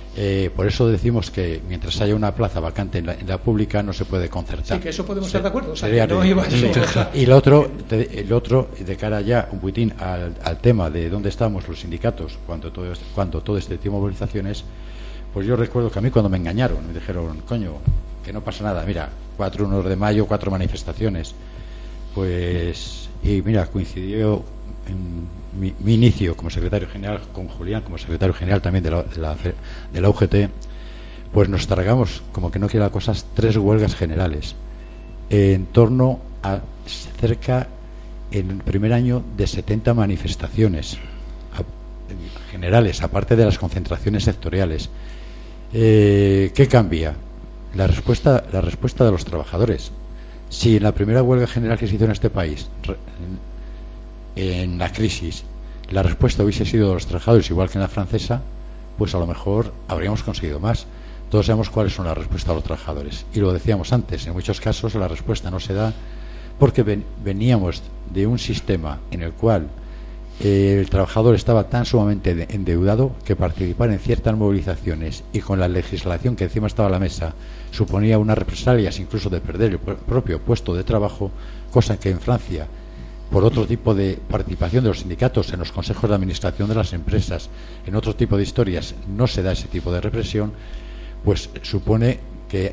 Por eso decimos que mientras haya una plaza vacante en la pública no se puede concertar. Sí, que eso podemos estar de acuerdo. O sea, Sería que no iba a sí. ser- Y el otro, de cara ya un poquitín al tema de dónde estamos los sindicatos cuando todo este tipo de movilizaciones, pues yo recuerdo que a mí cuando me engañaron, me dijeron, coño, que no pasa nada, mira, 4 1 de mayo, 4 manifestaciones, pues, y mira, coincidió en mi inicio como secretario general con Julián, como secretario general también de la UGT, pues nos tragamos, como que no quiera cosas, 3 huelgas generales en torno a cerca, en el primer año, de 70 manifestaciones generales, aparte de las concentraciones sectoriales. ¿Qué cambia? La respuesta de los trabajadores. Si en la primera huelga general que se hizo en este país, en la crisis, la respuesta hubiese sido de los trabajadores igual que en la francesa, pues a lo mejor habríamos conseguido más. Todos sabemos cuáles son las respuestas de los trabajadores. Y lo decíamos antes, en muchos casos la respuesta no se da porque veníamos de un sistema en el cual el trabajador estaba tan sumamente endeudado que participar en ciertas movilizaciones y con la legislación que encima estaba a la mesa suponía unas represalias, incluso de perder el propio puesto de trabajo, cosa que en Francia, por otro tipo de participación de los sindicatos en los consejos de administración de las empresas, en otro tipo de historias, no se da ese tipo de represión, pues supone que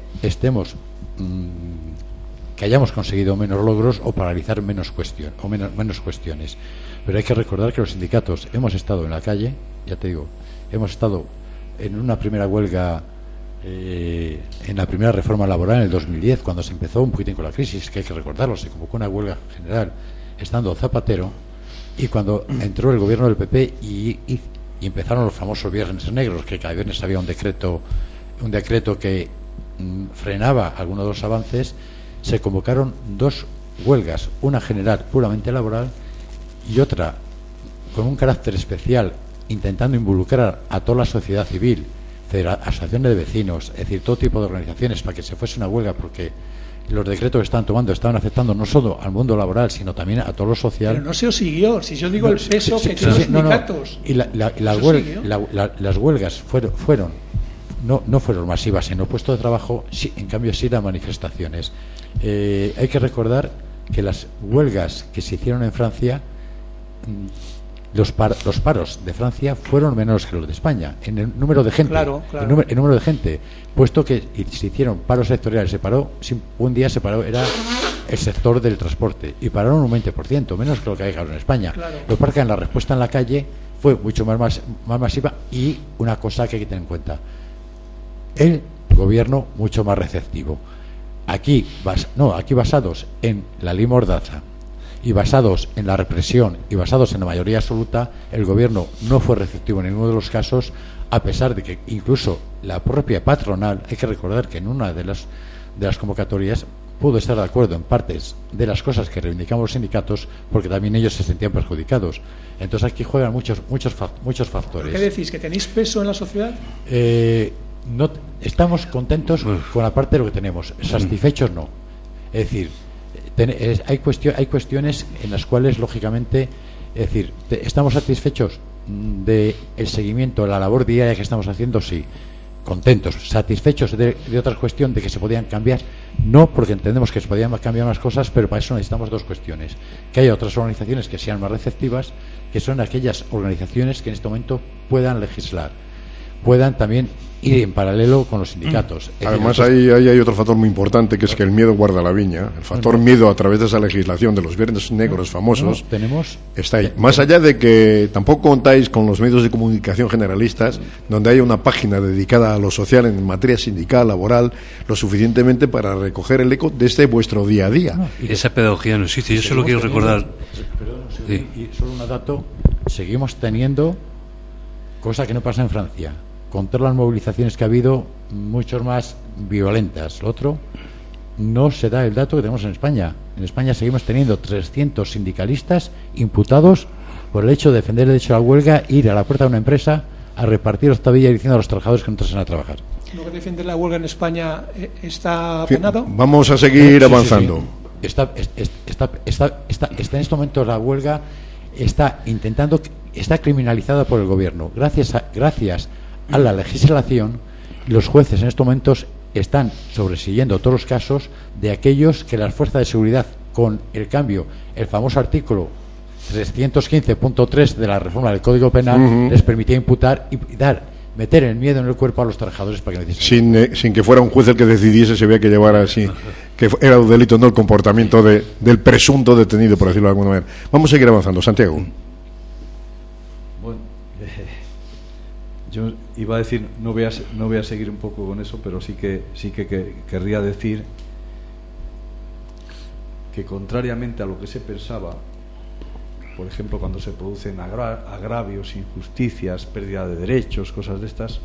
que hayamos conseguido menos logros o paralizar menos cuestiones. Pero hay que recordar que los sindicatos hemos estado en la calle, ya te digo, hemos estado en una primera huelga, en la primera reforma laboral en el 2010, cuando se empezó un poquitín con la crisis, que hay que recordarlo, se convocó una huelga general estando Zapatero, y cuando entró el gobierno del PP y empezaron los famosos viernes negros, que cada viernes había un decreto que frenaba algunos de los avances, se convocaron 2 huelgas, una general puramente laboral y otra con un carácter especial, intentando involucrar a toda la sociedad civil, asociaciones de vecinos, es decir, todo tipo de organizaciones, para que se fuese una huelga, porque los decretos que estaban afectando no solo al mundo laboral, sino también a todo lo social. Pero no se os siguió, si yo digo el peso que tienen los sindicatos. Y las huelgas no fueron masivas en el puesto de trabajo, sí, en cambio sí las manifestaciones. Hay que recordar que las huelgas que se hicieron en Francia, los paros de Francia fueron menores que los de España en el número de gente. Claro. El número de gente, puesto que se hicieron paros sectoriales, un día se paró, era el sector del transporte, y pararon un 20%, menos que lo que hay en España. Claro. Lo que pasa es que en la respuesta en la calle fue mucho más masiva, y una cosa que hay que tener en cuenta: el gobierno mucho más receptivo. Aquí basados en la ley Mordaza y basados en la represión y basados en la mayoría absoluta, el gobierno no fue receptivo en ninguno de los casos, a pesar de que incluso la propia patronal, hay que recordar que en una de las convocatorias pudo estar de acuerdo en partes de las cosas que reivindicamos los sindicatos, porque también ellos se sentían perjudicados. Entonces aquí juegan muchos factores. ¿Qué decís? ¿Que tenéis peso en la sociedad? No estamos contentos con la parte de lo que tenemos, satisfechos no. Es decir, hay cuestiones en las cuales lógicamente, es decir, estamos satisfechos del seguimiento de la labor diaria que estamos haciendo, sí, contentos. Satisfechos de otra cuestión, de que se podían cambiar, no, porque entendemos que se podían cambiar más cosas, pero para eso necesitamos 2 cuestiones: que haya otras organizaciones que sean más receptivas, que son aquellas organizaciones que en este momento puedan legislar, puedan también ir en paralelo con los sindicatos. Además, ahí hay otro factor muy importante, que es que el miedo guarda la viña. El factor miedo, a través de esa legislación de los viernes negros famosos, está ahí. Más allá de que tampoco contáis con los medios de comunicación generalistas, donde haya una página dedicada a lo social en materia sindical, laboral, lo suficientemente para recoger el eco de vuestro día a día. Esa pedagogía no existe. Yo solo quiero recordar. Y solo un dato: seguimos teniendo, cosa que no pasa en Francia, con todas las movilizaciones que ha habido, muchos más violentas. Lo otro, no se da el dato que tenemos en España. En España seguimos teniendo 300 sindicalistas imputados por el hecho de defender el derecho a la huelga, ir a la puerta de una empresa a repartir octavilla diciendo a los trabajadores que no entrasen a trabajar. ¿Lo que defiende la huelga en España está penado? Vamos a seguir avanzando. Sí. Está en este momento la huelga está criminalizada por el gobierno, gracias a la legislación, y los jueces en estos momentos están sobresiguiendo todos los casos de aquellos que las fuerzas de seguridad, con el cambio, el famoso artículo 315.3 de la reforma del Código Penal, les permitía imputar y meter el miedo en el cuerpo a los trabajadores para que sin que fuera un juez el que decidiese, se había que llevar así, que era un delito, no el comportamiento del presunto detenido, por decirlo de alguna manera. Vamos a seguir avanzando. Santiago. Bueno, yo iba a decir, no voy a seguir un poco con eso, pero sí que querría decir que, contrariamente a lo que se pensaba, por ejemplo, cuando se producen agravios, injusticias, pérdida de derechos, cosas de estas,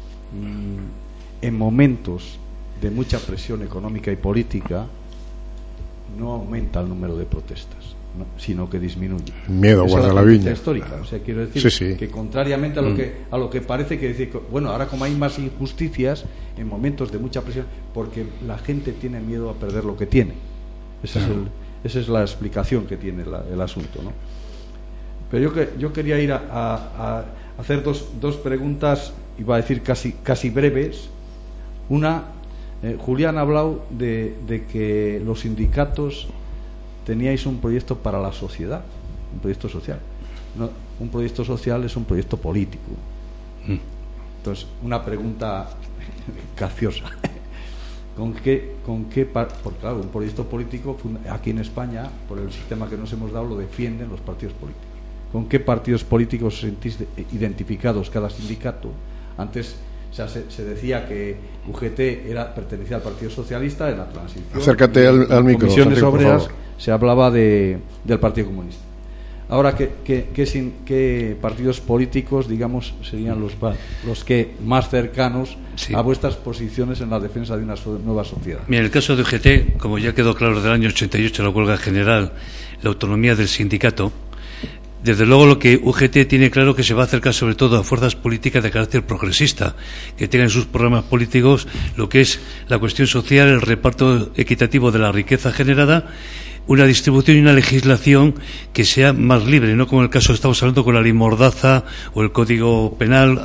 en momentos de mucha presión económica y política, no aumenta el número de protestas, ¿no? Sino que disminuye. Miedo guarda la viña. Histórica. O sea, quiero decir que, contrariamente a lo que parece que decir, bueno, ahora como hay más injusticias, en momentos de mucha presión, porque la gente tiene miedo a perder lo que tiene. Esa es la explicación que tiene el asunto, ¿no? Pero yo quería ir a hacer dos preguntas, iba a decir casi breves. Una, Julián ha hablado de que los sindicatos teníais un proyecto para la sociedad, un proyecto social. No, un proyecto social es un proyecto político. Entonces, una pregunta capciosa. Porque claro, un proyecto político aquí en España, por el sistema que nos hemos dado, lo defienden los partidos políticos. ¿Con qué partidos políticos os sentís identificados cada sindicato? Antes se decía que UGT pertenecía al Partido Socialista en la transición. Acércate al micro. Comisiones Obreras se hablaba del Partido Comunista. Ahora, ¿qué partidos políticos, digamos, serían los que más cercanos a vuestras posiciones en la defensa de una nueva sociedad? Mira, en el caso de UGT, como ya quedó claro desde el año 88, la huelga general, la autonomía del sindicato, desde luego lo que UGT tiene claro que se va a acercar sobre todo a fuerzas políticas de carácter progresista, que tengan en sus programas políticos lo que es la cuestión social, el reparto equitativo de la riqueza generada, una distribución y una legislación que sea más libre, no como en el caso que estamos hablando con la ley Mordaza o el Código Penal,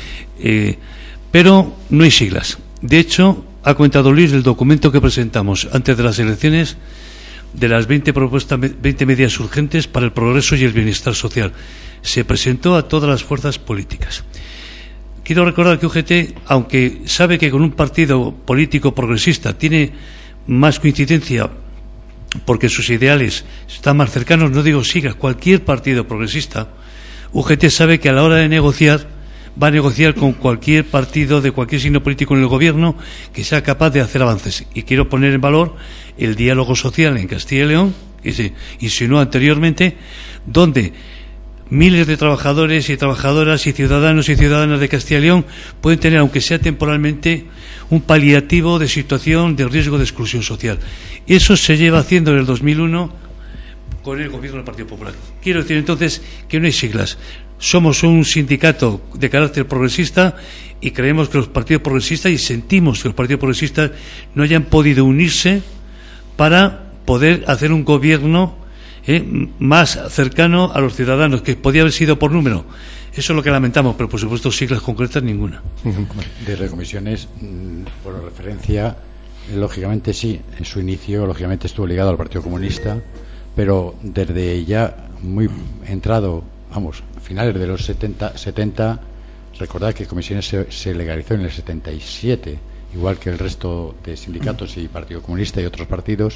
pero no hay siglas. De hecho, ha comentado Luis del documento que presentamos antes de las elecciones, de las 20 medidas urgentes para el progreso y el bienestar social. Se presentó a todas las fuerzas políticas. Quiero recordar que UGT, aunque sabe que con un partido político progresista tiene más coincidencia porque sus ideales están más cercanos, no digo siga cualquier partido progresista, UGT sabe que a la hora de negociar va a negociar con cualquier partido de cualquier signo político en el gobierno que sea capaz de hacer avances. Y quiero poner en valor el diálogo social en Castilla y León, que se insinuó anteriormente, donde miles de trabajadores y trabajadoras y ciudadanos y ciudadanas de Castilla y León pueden tener, aunque sea temporalmente, un paliativo de situación de riesgo de exclusión social. Eso se lleva haciendo en el 2001 con el gobierno del Partido Popular. Quiero decir entonces que no hay siglas. Somos un sindicato de carácter progresista y creemos que los partidos progresistas, y sentimos que los partidos progresistas no hayan podido unirse para poder hacer un gobierno más cercano a los ciudadanos, que podía haber sido por número. Eso es lo que lamentamos, pero por supuesto siglas concretas ninguna. Desde comisiones, por referencia, lógicamente sí, en su inicio lógicamente estuvo ligado al Partido Comunista, pero desde ya muy entrado, finales de los 70, recordad que comisiones se legalizó en el 77, igual que el resto de sindicatos y Partido Comunista y otros partidos.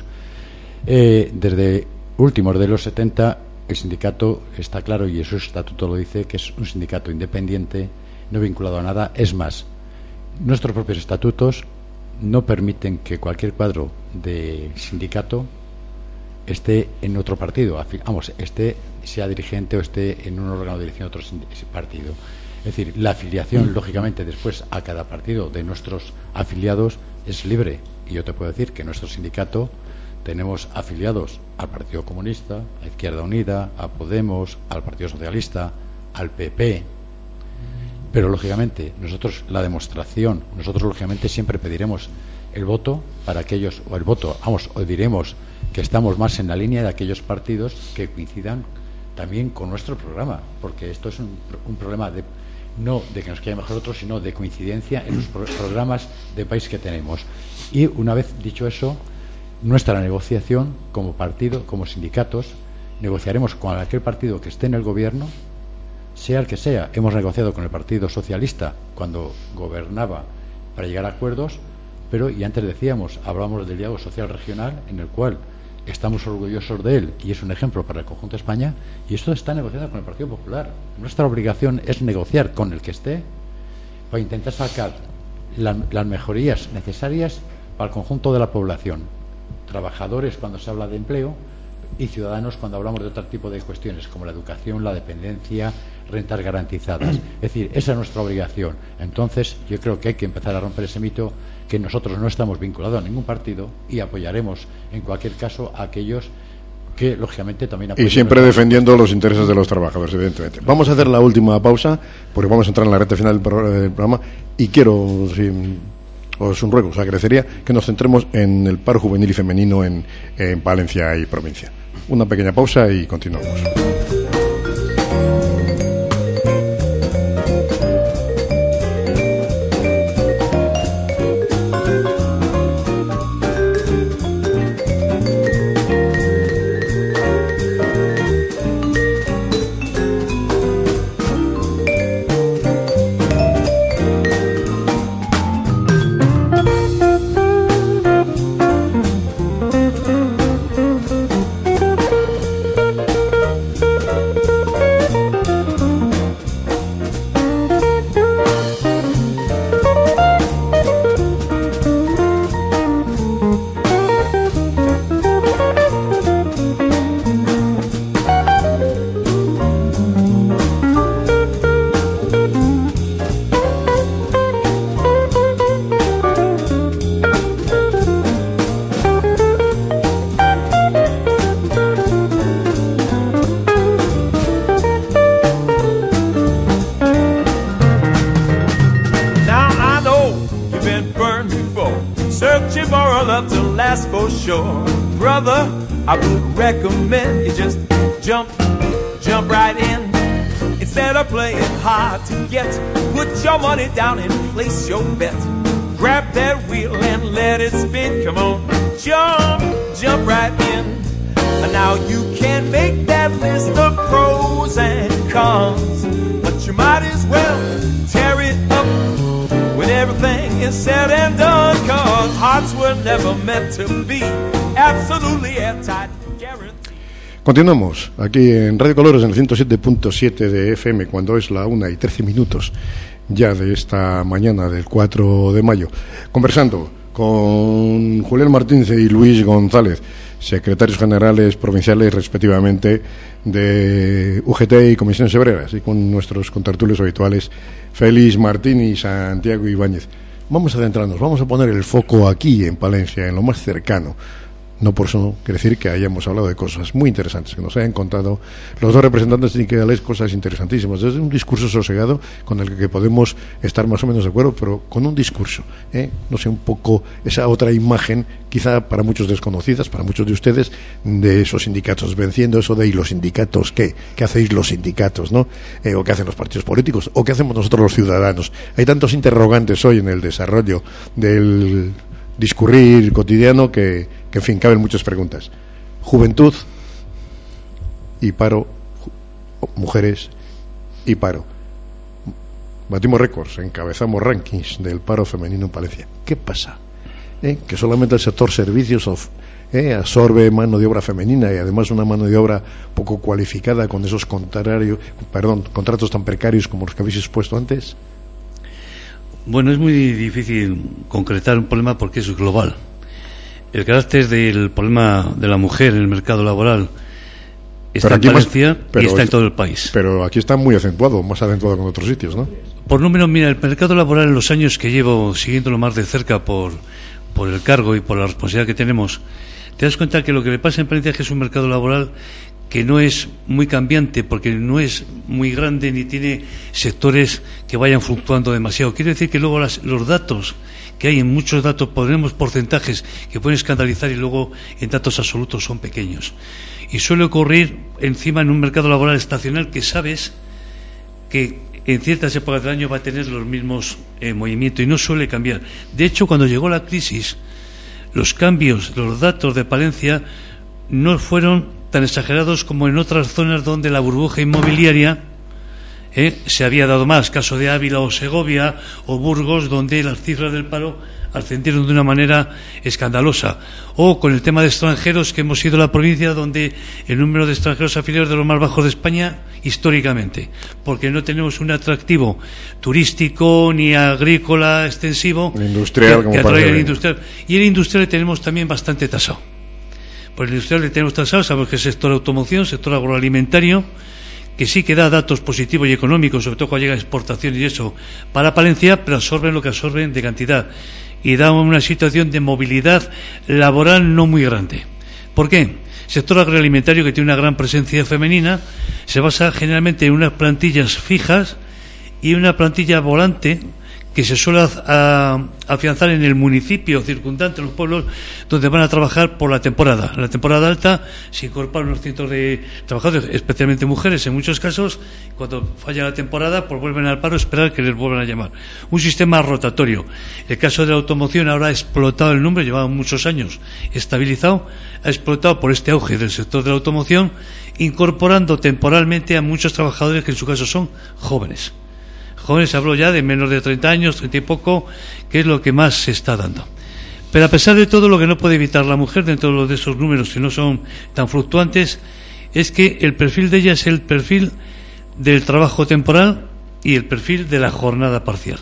Desde últimos de los 70 el sindicato está claro, y su estatuto lo dice, que es un sindicato independiente, no vinculado a nada. Es más, nuestros propios estatutos no permiten que cualquier cuadro de sindicato esté en otro partido, sea dirigente o esté en un órgano de dirección de otro partido. Es decir, la afiliación, lógicamente, después a cada partido de nuestros afiliados es libre. Y yo te puedo decir que nuestro sindicato tenemos afiliados al Partido Comunista, a Izquierda Unida, a Podemos, al Partido Socialista, al PP. Pero, lógicamente, nosotros lógicamente siempre pediremos el voto para aquellos, o diremos que estamos más en la línea de aquellos partidos que coincidan también con nuestro programa, porque esto es un problema no de que nos quede mejor otros, sino de coincidencia en los programas de país que tenemos. Y una vez dicho eso, nuestra negociación como partido, como sindicatos, negociaremos con aquel partido que esté en el gobierno, sea el que sea. Hemos negociado con el Partido Socialista cuando gobernaba para llegar a acuerdos, pero, y antes decíamos, hablamos del diálogo social regional, en el cual estamos orgullosos de él y es un ejemplo para el conjunto de España, y esto está negociado con el Partido Popular. Nuestra obligación es negociar con el que esté para intentar sacar las mejorías necesarias para el conjunto de la población, trabajadores cuando se habla de empleo y ciudadanos cuando hablamos de otro tipo de cuestiones como la educación, la dependencia, rentas garantizadas. Es decir, esa es nuestra obligación. Entonces yo creo que hay que empezar a romper ese mito que nosotros no estamos vinculados a ningún partido y apoyaremos en cualquier caso a aquellos que lógicamente también apoyan. Y siempre defendiendo los intereses de los trabajadores, evidentemente. Vamos a hacer la última pausa porque vamos a entrar en la recta final del programa y quiero, os un ruego, os agradecería que nos centremos en el paro juvenil y femenino en Palencia y provincia. Una pequeña pausa y continuamos. I would recommend you just jump right in. Instead of playing hard to get, put your money down and place your bet. Grab that wheel and let it spin. Come on, jump right in. And now you can make that list of pros and cons, but you might as well tear it up when everything is said and done. 'Cause hearts were never meant to be absolutely airtight. Continuamos aquí en Radio Colores en el 107.7 de FM cuando es la 1:13 ya de esta mañana del 4 de mayo, conversando con Julián Martínez y Luis González, secretarios generales provinciales respectivamente de UGT y Comisiones Obreras, y con nuestros contertulios habituales Félix Martín y Santiago Ibáñez. Vamos a centrarnos, vamos a poner el foco aquí en Palencia, en lo más cercano. No por eso quiere decir que hayamos hablado de cosas muy interesantes, que nos hayan contado los dos representantes sindicales cosas interesantísimas, desde un discurso sosegado con el que podemos estar más o menos de acuerdo, pero con un discurso, no sé, un poco esa otra imagen, quizá para muchos desconocidas, para muchos de ustedes, de esos sindicatos, venciendo eso de ¿y los sindicatos qué? ¿Qué hacéis los sindicatos, no? ¿O qué hacen los partidos políticos? ¿O qué hacemos nosotros los ciudadanos? Hay tantos interrogantes hoy en el desarrollo del discurrir cotidiano que en fin, caben muchas preguntas. Juventud y paro, mujeres y paro. Batimos récords, encabezamos rankings del paro femenino en Palencia. ¿Qué pasa? Que solamente el sector servicios absorbe mano de obra femenina y además una mano de obra poco cualificada con esos contratos tan precarios como los que habéis expuesto antes. Bueno, es muy difícil concretar un problema porque es global. El carácter del problema de la mujer en el mercado laboral está en Palencia y está en todo el país. Pero aquí está muy acentuado, más acentuado que en otros sitios, ¿no? Por número, mira, el mercado laboral en los años que llevo siguiéndolo más de cerca por el cargo y por la responsabilidad que tenemos, te das cuenta que lo que le pasa en Palencia es que es un mercado laboral que no es muy cambiante porque no es muy grande ni tiene sectores que vayan fluctuando demasiado. Quiere decir que luego los datos que hay en muchos datos, ponemos porcentajes que pueden escandalizar y luego en datos absolutos son pequeños. Y suele ocurrir encima en un mercado laboral estacional que sabes que en ciertas épocas del año va a tener los mismos movimientos y no suele cambiar. De hecho, cuando llegó la crisis, los cambios, los datos de Palencia no fueron tan exagerados como en otras zonas donde la burbuja inmobiliaria se había dado más, caso de Ávila o Segovia o Burgos, donde las cifras del paro ascendieron de una manera escandalosa, o con el tema de extranjeros, que hemos sido la provincia donde el número de extranjeros afiliados es de los más bajos de España históricamente, porque no tenemos un atractivo turístico ni agrícola extensivo industrial, que atraiga el industrial, y el industrial le tenemos también bastante tasado. Por el industrial le tenemos tasado, sabemos que es sector automoción, sector agroalimentario, que sí que da datos positivos y económicos, sobre todo cuando llega a exportación y eso, para Palencia, pero absorben lo que absorben de cantidad y da una situación de movilidad laboral no muy grande. ¿Por qué? El sector agroalimentario, que tiene una gran presencia femenina, se basa generalmente en unas plantillas fijas y una plantilla volante que se suele afianzar en el municipio circundante, en los pueblos, donde van a trabajar por la temporada. En la temporada alta se incorporan unos cientos de trabajadores, especialmente mujeres en muchos casos. Cuando falla la temporada, pues vuelven al paro, esperar que les vuelvan a llamar. Un sistema rotatorio. El caso de la automoción ahora ha explotado el número, llevaba muchos años estabilizado, ha explotado por este auge del sector de la automoción, incorporando temporalmente a muchos trabajadores que en su caso son jóvenes. Jóvenes, hablo ya de menos de 30 años, 30 y poco, que es lo que más se está dando. Pero a pesar de todo, lo que no puede evitar la mujer dentro de esos números, que no son tan fluctuantes, es que el perfil de ella es el perfil del trabajo temporal y el perfil de la jornada parcial.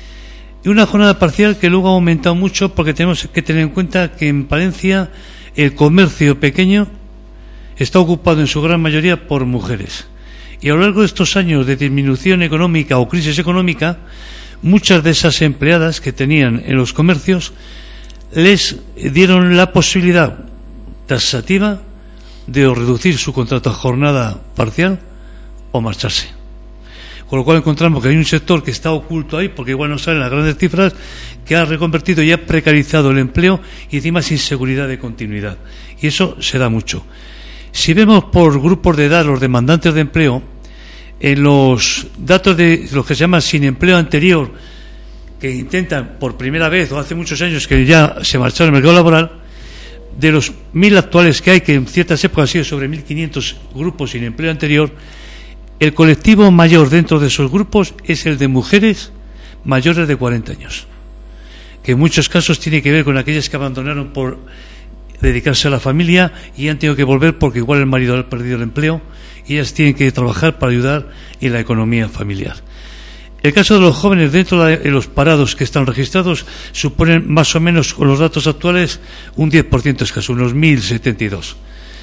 Y una jornada parcial que luego ha aumentado mucho, porque tenemos que tener en cuenta que en Palencia el comercio pequeño está ocupado en su gran mayoría por mujeres. Y a lo largo de estos años de disminución económica o crisis económica, muchas de esas empleadas que tenían en los comercios les dieron la posibilidad taxativa de reducir su contrato a jornada parcial o marcharse. Con lo cual encontramos que hay un sector que está oculto ahí, porque igual no salen las grandes cifras, que ha reconvertido y ha precarizado el empleo y encima sin seguridad de continuidad. Y eso se da mucho. Si vemos por grupos de edad los demandantes de empleo, en los datos de los que se llama sin empleo anterior, que intentan por primera vez o hace muchos años que ya se marcharon al mercado laboral, de los 1.000 actuales que hay, que en ciertas épocas ha sido sobre 1.500 grupos sin empleo anterior, el colectivo mayor dentro de esos grupos es el de mujeres mayores de 40 años, que en muchos casos tiene que ver con aquellas que abandonaron por dedicarse a la familia y han tenido que volver porque igual el marido ha perdido el empleo y ellas tienen que trabajar para ayudar en la economía familiar. El caso de los jóvenes dentro de los parados que están registrados suponen más o menos, con los datos actuales, un 10% escaso, unos 1.072.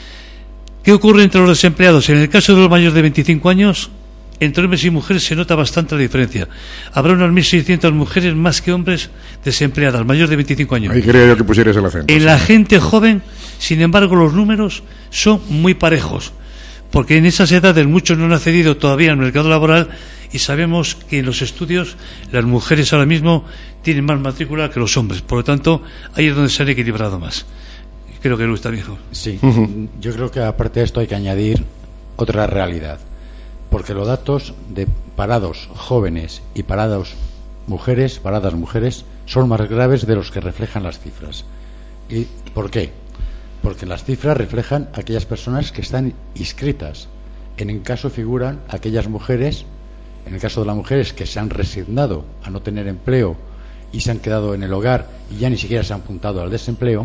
¿Qué ocurre entre los desempleados? En el caso de los mayores de 25 años, entre hombres y mujeres se nota bastante la diferencia. Habrá unas 1.600 mujeres más que hombres desempleadas, mayores de 25 años. Ahí quería yo que pusieras el acento. En la gente joven, sin embargo, los números son muy parejos, porque en esas edades muchos no han accedido todavía al mercado laboral y sabemos que en los estudios las mujeres ahora mismo tienen más matrícula que los hombres. Por lo tanto, ahí es donde se han equilibrado más. Creo que Luis está viejo. Sí, yo creo que aparte de esto hay que añadir otra realidad. Porque los datos de parados jóvenes y paradas mujeres son más graves de los que reflejan las cifras. ¿Y por qué? Porque las cifras reflejan aquellas personas que están inscritas. En el caso figuran aquellas mujeres, en el caso de las mujeres que se han resignado a no tener empleo y se han quedado en el hogar y ya ni siquiera se han apuntado al desempleo.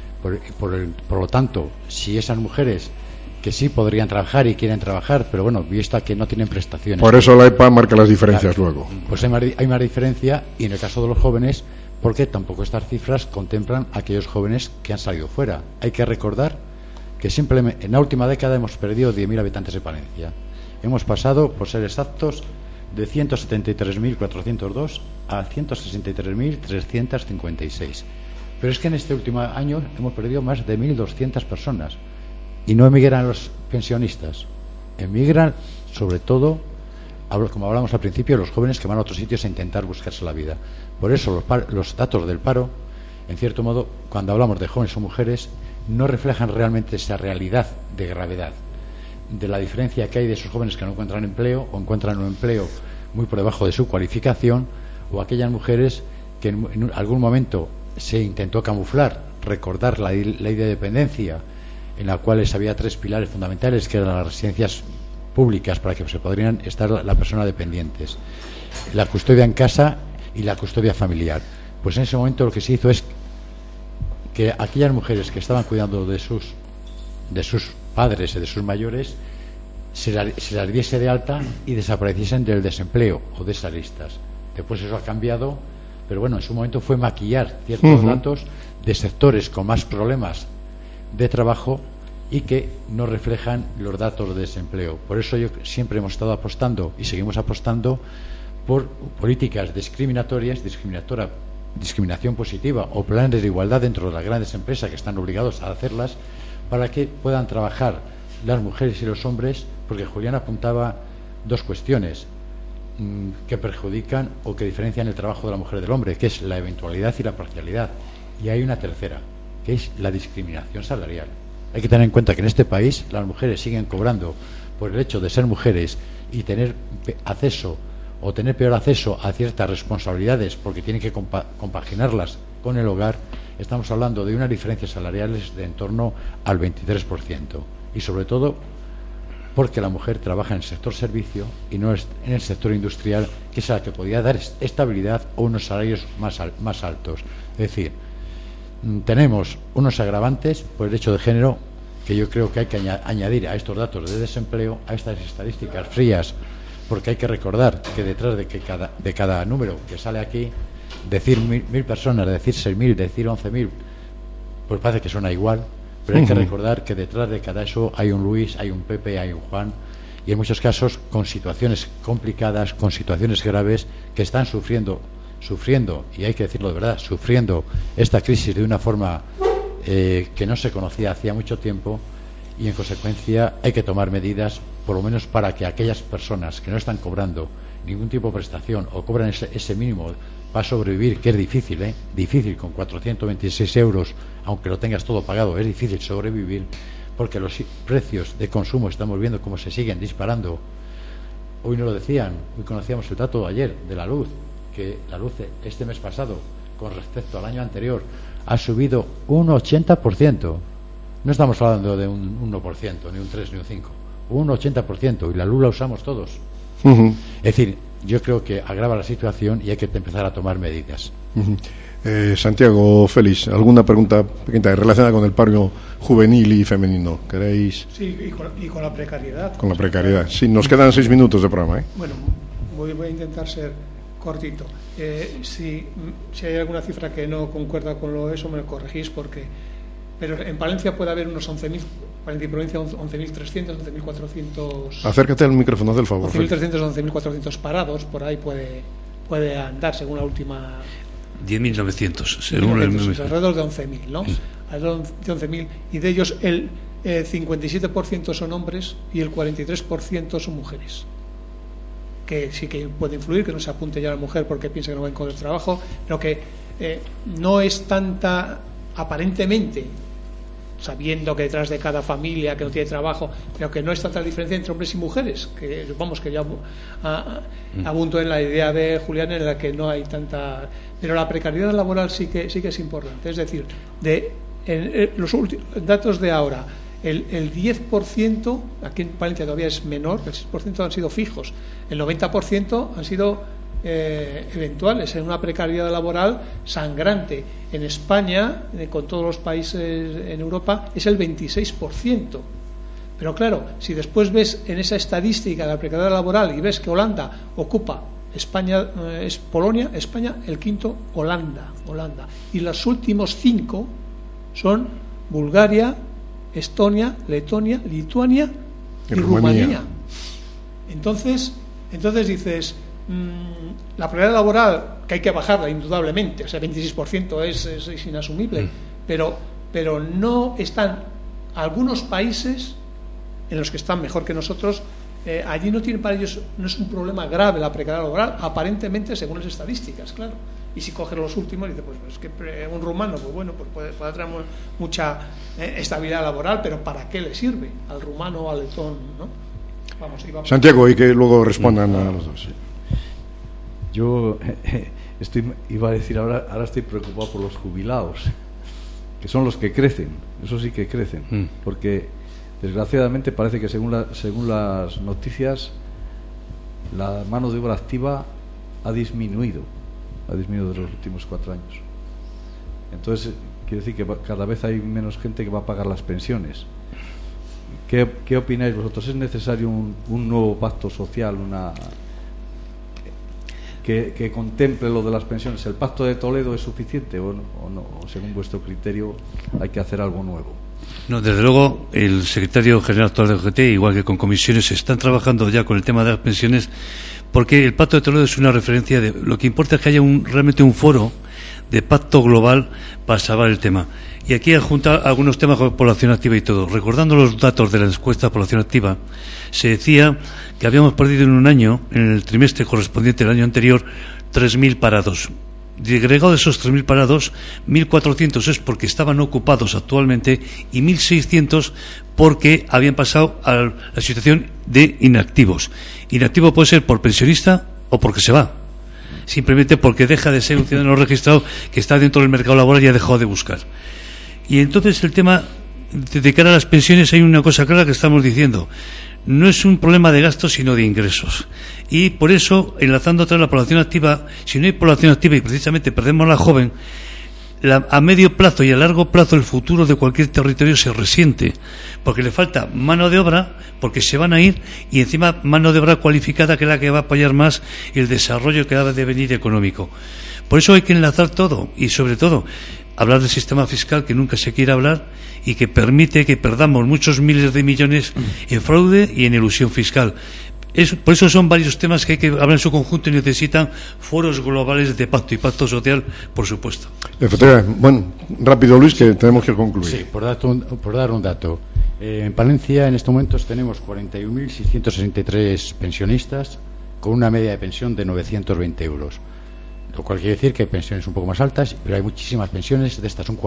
Por lo tanto, si esas mujeres que sí podrían trabajar y quieren trabajar, pero bueno, visto que no tienen prestaciones. Por eso la EPA marca las diferencias luego. Pues hay más diferencia, y en el caso de los jóvenes, porque tampoco estas cifras contemplan a aquellos jóvenes que han salido fuera. Hay que recordar que simplemente en la última década hemos perdido 10.000 habitantes de Palencia. Hemos pasado, por ser exactos, de 173.402 a 163.356. Pero es que en este último año hemos perdido más de 1.200 personas. Y no emigran los pensionistas, emigran sobre todo, como hablamos al principio, los jóvenes que van a otros sitios a intentar buscarse la vida. Por eso los datos del paro, en cierto modo, cuando hablamos de jóvenes o mujeres, no reflejan realmente esa realidad de gravedad, de la diferencia que hay de esos jóvenes que no encuentran empleo o encuentran un empleo muy por debajo de su cualificación, o aquellas mujeres que en algún momento se intentó camuflar, recordar la ley de dependencia, en la cual había 3 pilares fundamentales, que eran las residencias públicas para que se podrían estar la persona dependientes, la custodia en casa y la custodia familiar. Pues en ese momento lo que se hizo es que aquellas mujeres que estaban cuidando de sus padres y de sus mayores se las diese de alta y desapareciesen del desempleo o de esas listas. Después eso ha cambiado, pero bueno, en su momento fue maquillar ciertos datos de sectores con más problemas de trabajo y que no reflejan los datos de desempleo. Por eso siempre hemos estado apostando y seguimos apostando por políticas discriminatorias, discriminación positiva o planes de igualdad dentro de las grandes empresas que están obligados a hacerlas, para que puedan trabajar las mujeres y los hombres, porque Julián apuntaba 2 cuestiones que perjudican o que diferencian el trabajo de la mujer del hombre, que es la eventualidad y la parcialidad. Y hay una tercera, que es la discriminación salarial. Hay que tener en cuenta que en este país las mujeres siguen cobrando por el hecho de ser mujeres y tener acceso o tener peor acceso a ciertas responsabilidades porque tienen que compaginarlas con el hogar. Estamos hablando de unas diferencias salariales de en torno al 23%, y sobre todo porque la mujer trabaja en el sector servicio y no en el sector industrial, que es la que podía dar estabilidad o unos salarios más altos. Es decir, tenemos unos agravantes por el hecho de género que yo creo que hay que añadir a estos datos de desempleo, a estas estadísticas frías, porque hay que recordar que detrás de cada número que sale aquí, decir 1.000 personas, decir 6.000, decir 11.000, pues parece que suena igual, pero hay que recordar que detrás de cada eso hay un Luis, hay un Pepe, hay un Juan, y en muchos casos con situaciones complicadas, con situaciones graves, que están sufriendo, y hay que decirlo de verdad, sufriendo esta crisis de una forma que no se conocía hacía mucho tiempo, y en consecuencia hay que tomar medidas, por lo menos para que aquellas personas que no están cobrando ningún tipo de prestación o cobran ese mínimo para sobrevivir, que es difícil con 426 euros, aunque lo tengas todo pagado, es difícil sobrevivir, porque los precios de consumo estamos viendo cómo se siguen disparando. Hoy nos lo decían, hoy conocíamos el dato de ayer de la luz, que la luz este mes pasado con respecto al año anterior ha subido un 80%. No estamos hablando de un 1%, ni un 3, ni un 5, un 80%, y la luz la usamos todos. Es decir, yo creo que agrava la situación y hay que empezar a tomar medidas. Santiago Félix, ¿alguna pregunta pequeña relacionada con el paro juvenil y femenino? ¿Queréis? Sí, y con la precariedad. Con la precariedad. Sí, nos quedan 6 minutos de programa. Bueno, voy a intentar ser cortito. Si hay alguna cifra que no concuerda con eso, me lo corregís, pero en Palencia puede haber unos 11.000, Palencia y provincia 11.300, 11.400. Acércate al micrófono, del favor. 11.300, 11.400 parados, por ahí puede andar según la última. 10.900, según el mismo. Alrededor de 11.000, ¿no? Alrededor de 11.000, y de ellos el 57% son hombres y el 43% son mujeres. Que sí que puede influir, que no se apunte ya a la mujer porque piensa que no va a encontrar trabajo, pero que no es tanta, aparentemente, sabiendo que detrás de cada familia que no tiene trabajo, pero que no es tanta diferencia entre hombres y mujeres, que vamos, que ya apunto en la idea de Julián, en la que no hay tanta, pero la precariedad laboral sí que es importante. Es decir, en los últimos datos de ahora, el 10%, aquí en Palencia todavía es menor, el 6% han sido fijos, el 90% han sido eventuales, en una precariedad laboral sangrante. En España, con todos los países en Europa, es el 26%. Pero claro, si después ves en esa estadística de la precariedad laboral y ves que Holanda ocupa, España es Polonia, España el quinto, Holanda, y los últimos 5 son Bulgaria, Estonia, Letonia, Lituania y Rumanía. Entonces dices, la precariedad laboral, que hay que bajarla indudablemente, o sea, 26% es inasumible, pero no están algunos países en los que están mejor que nosotros. Allí no tienen, para ellos no es un problema grave la precariedad laboral, aparentemente, según las estadísticas, claro. Y si coges los últimos, dices, pues es que un rumano, pues bueno, pues puede traer mucha estabilidad laboral, pero ¿para qué le sirve al rumano o al letón, no? Vamos. Santiago, y que luego respondan a los dos. Yo iba a decir, ahora estoy preocupado por los jubilados, que son los que crecen, eso sí que crecen, porque desgraciadamente parece que según las noticias la mano de obra activa ha disminuido de los últimos 4 años. Entonces quiere decir que cada vez hay menos gente que va a pagar las pensiones. ¿Qué opináis vosotros? ¿Es necesario un nuevo pacto social, que contemple lo de las pensiones? ¿El pacto de Toledo es suficiente o no? ¿O según vuestro criterio hay que hacer algo nuevo? No, desde luego el secretario general actual de OGT, igual que con comisiones, están trabajando ya con el tema de las pensiones, porque el pacto de Toledo es una referencia de lo que importa es que haya realmente un foro de pacto global para salvar el tema. Y aquí adjunta algunos temas con población activa y todo. Recordando los datos de la encuesta de población activa, se decía que habíamos perdido en un año, en el trimestre correspondiente al año anterior, 3.000 parados. Agregado de esos 3.000 parados, 1.400 es porque estaban ocupados actualmente y 1.600 porque habían pasado a la situación de inactivos. Inactivo puede ser por pensionista o porque se va, simplemente porque deja de ser un ciudadano registrado que está dentro del mercado laboral y ha dejado de buscar. Y entonces el tema de cara a las pensiones, hay una cosa clara que estamos diciendo: no es un problema de gastos sino de ingresos, y por eso, enlazando otra vez la población activa, si no hay población activa y precisamente perdemos la joven, a medio plazo y a largo plazo el futuro de cualquier territorio se resiente, porque le falta mano de obra, porque se van a ir, y encima mano de obra cualificada, que es la que va a apoyar más el desarrollo que ha de venir económico. Por eso hay que enlazar todo, y sobre todo hablar del sistema fiscal, que nunca se quiere hablar y que permite que perdamos muchos miles de millones en fraude y en elusión fiscal. Por eso son varios temas que hay que hablar en su conjunto y necesitan foros globales de pacto y pacto social, por supuesto. Efectivamente. Bueno, rápido, Luis, que tenemos que concluir. Sí, por dar un dato. En Palencia en estos momentos tenemos 41.663 pensionistas con una media de pensión de 920 euros. Lo cual quiere decir que hay pensiones un poco más altas, pero hay muchísimas pensiones, de estas un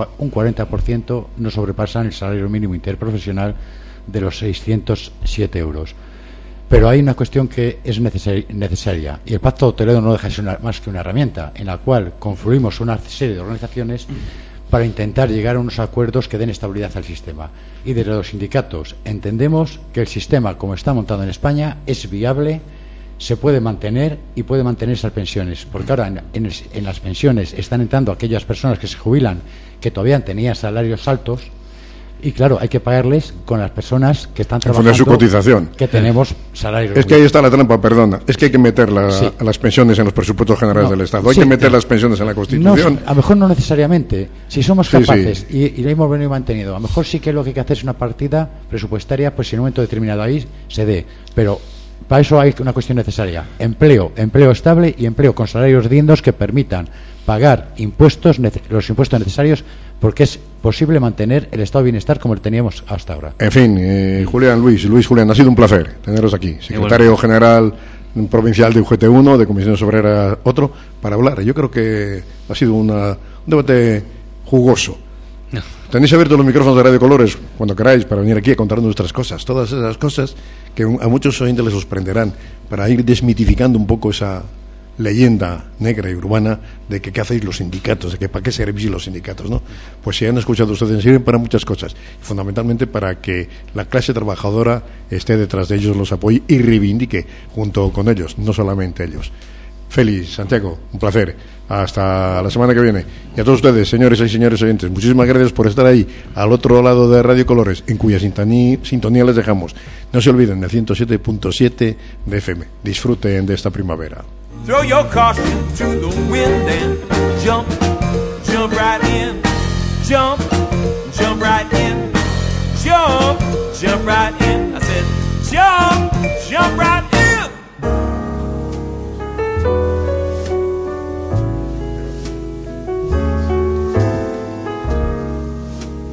40% no sobrepasan el salario mínimo interprofesional de los 607 euros. Pero hay una cuestión que es necesaria, y el Pacto de Toledo no deja de ser más que una herramienta en la cual confluimos una serie de organizaciones para intentar llegar a unos acuerdos que den estabilidad al sistema. Y de los sindicatos entendemos que el sistema, como está montado en España, es viable, se puede mantener y puede mantenerse las pensiones, porque ahora en las pensiones están entrando aquellas personas que se jubilan que todavía tenían salarios altos, y claro, hay que pagarles con las personas que están trabajando, su cotización, que tenemos salarios. Es que ahí está la trampa, perdona, es que hay que meter a las pensiones en los presupuestos generales del Estado, hay que meter las pensiones en la Constitución. A lo mejor no necesariamente, si somos capaces y la hemos venido mantenido, a lo mejor sí que lo que hay que hacer es una partida presupuestaria, pues si en un momento determinado ahí se dé, pero para eso hay una cuestión necesaria: empleo estable y empleo con salarios dignos que permitan pagar los impuestos necesarios, porque es posible mantener el estado de bienestar como lo teníamos hasta ahora. En fin, Julián, ha sido un placer teneros aquí, secretario general provincial de UGT1, de Comisiones Obreras otro, para hablar. Yo creo que ha sido un debate jugoso. No. Tenéis abiertos los micrófonos de Radio Colores cuando queráis para venir aquí a contarnos nuestras cosas, todas esas cosas que a muchos oyentes les sorprenderán, para ir desmitificando un poco esa leyenda negra y urbana de que qué hacéis los sindicatos, de que para qué servís los sindicatos, ¿no? Pues si han escuchado ustedes, sirven para muchas cosas, fundamentalmente para que la clase trabajadora esté detrás de ellos, los apoye y reivindique junto con ellos, no solamente ellos. Félix, Santiago, un placer. Hasta la semana que viene. Y a todos ustedes, señores y señores oyentes, muchísimas gracias por estar ahí, al otro lado de Radio Colores, en cuya sintonía les dejamos. No se olviden del 107.7 de FM. Disfruten de esta primavera. Throw your caution to the wind.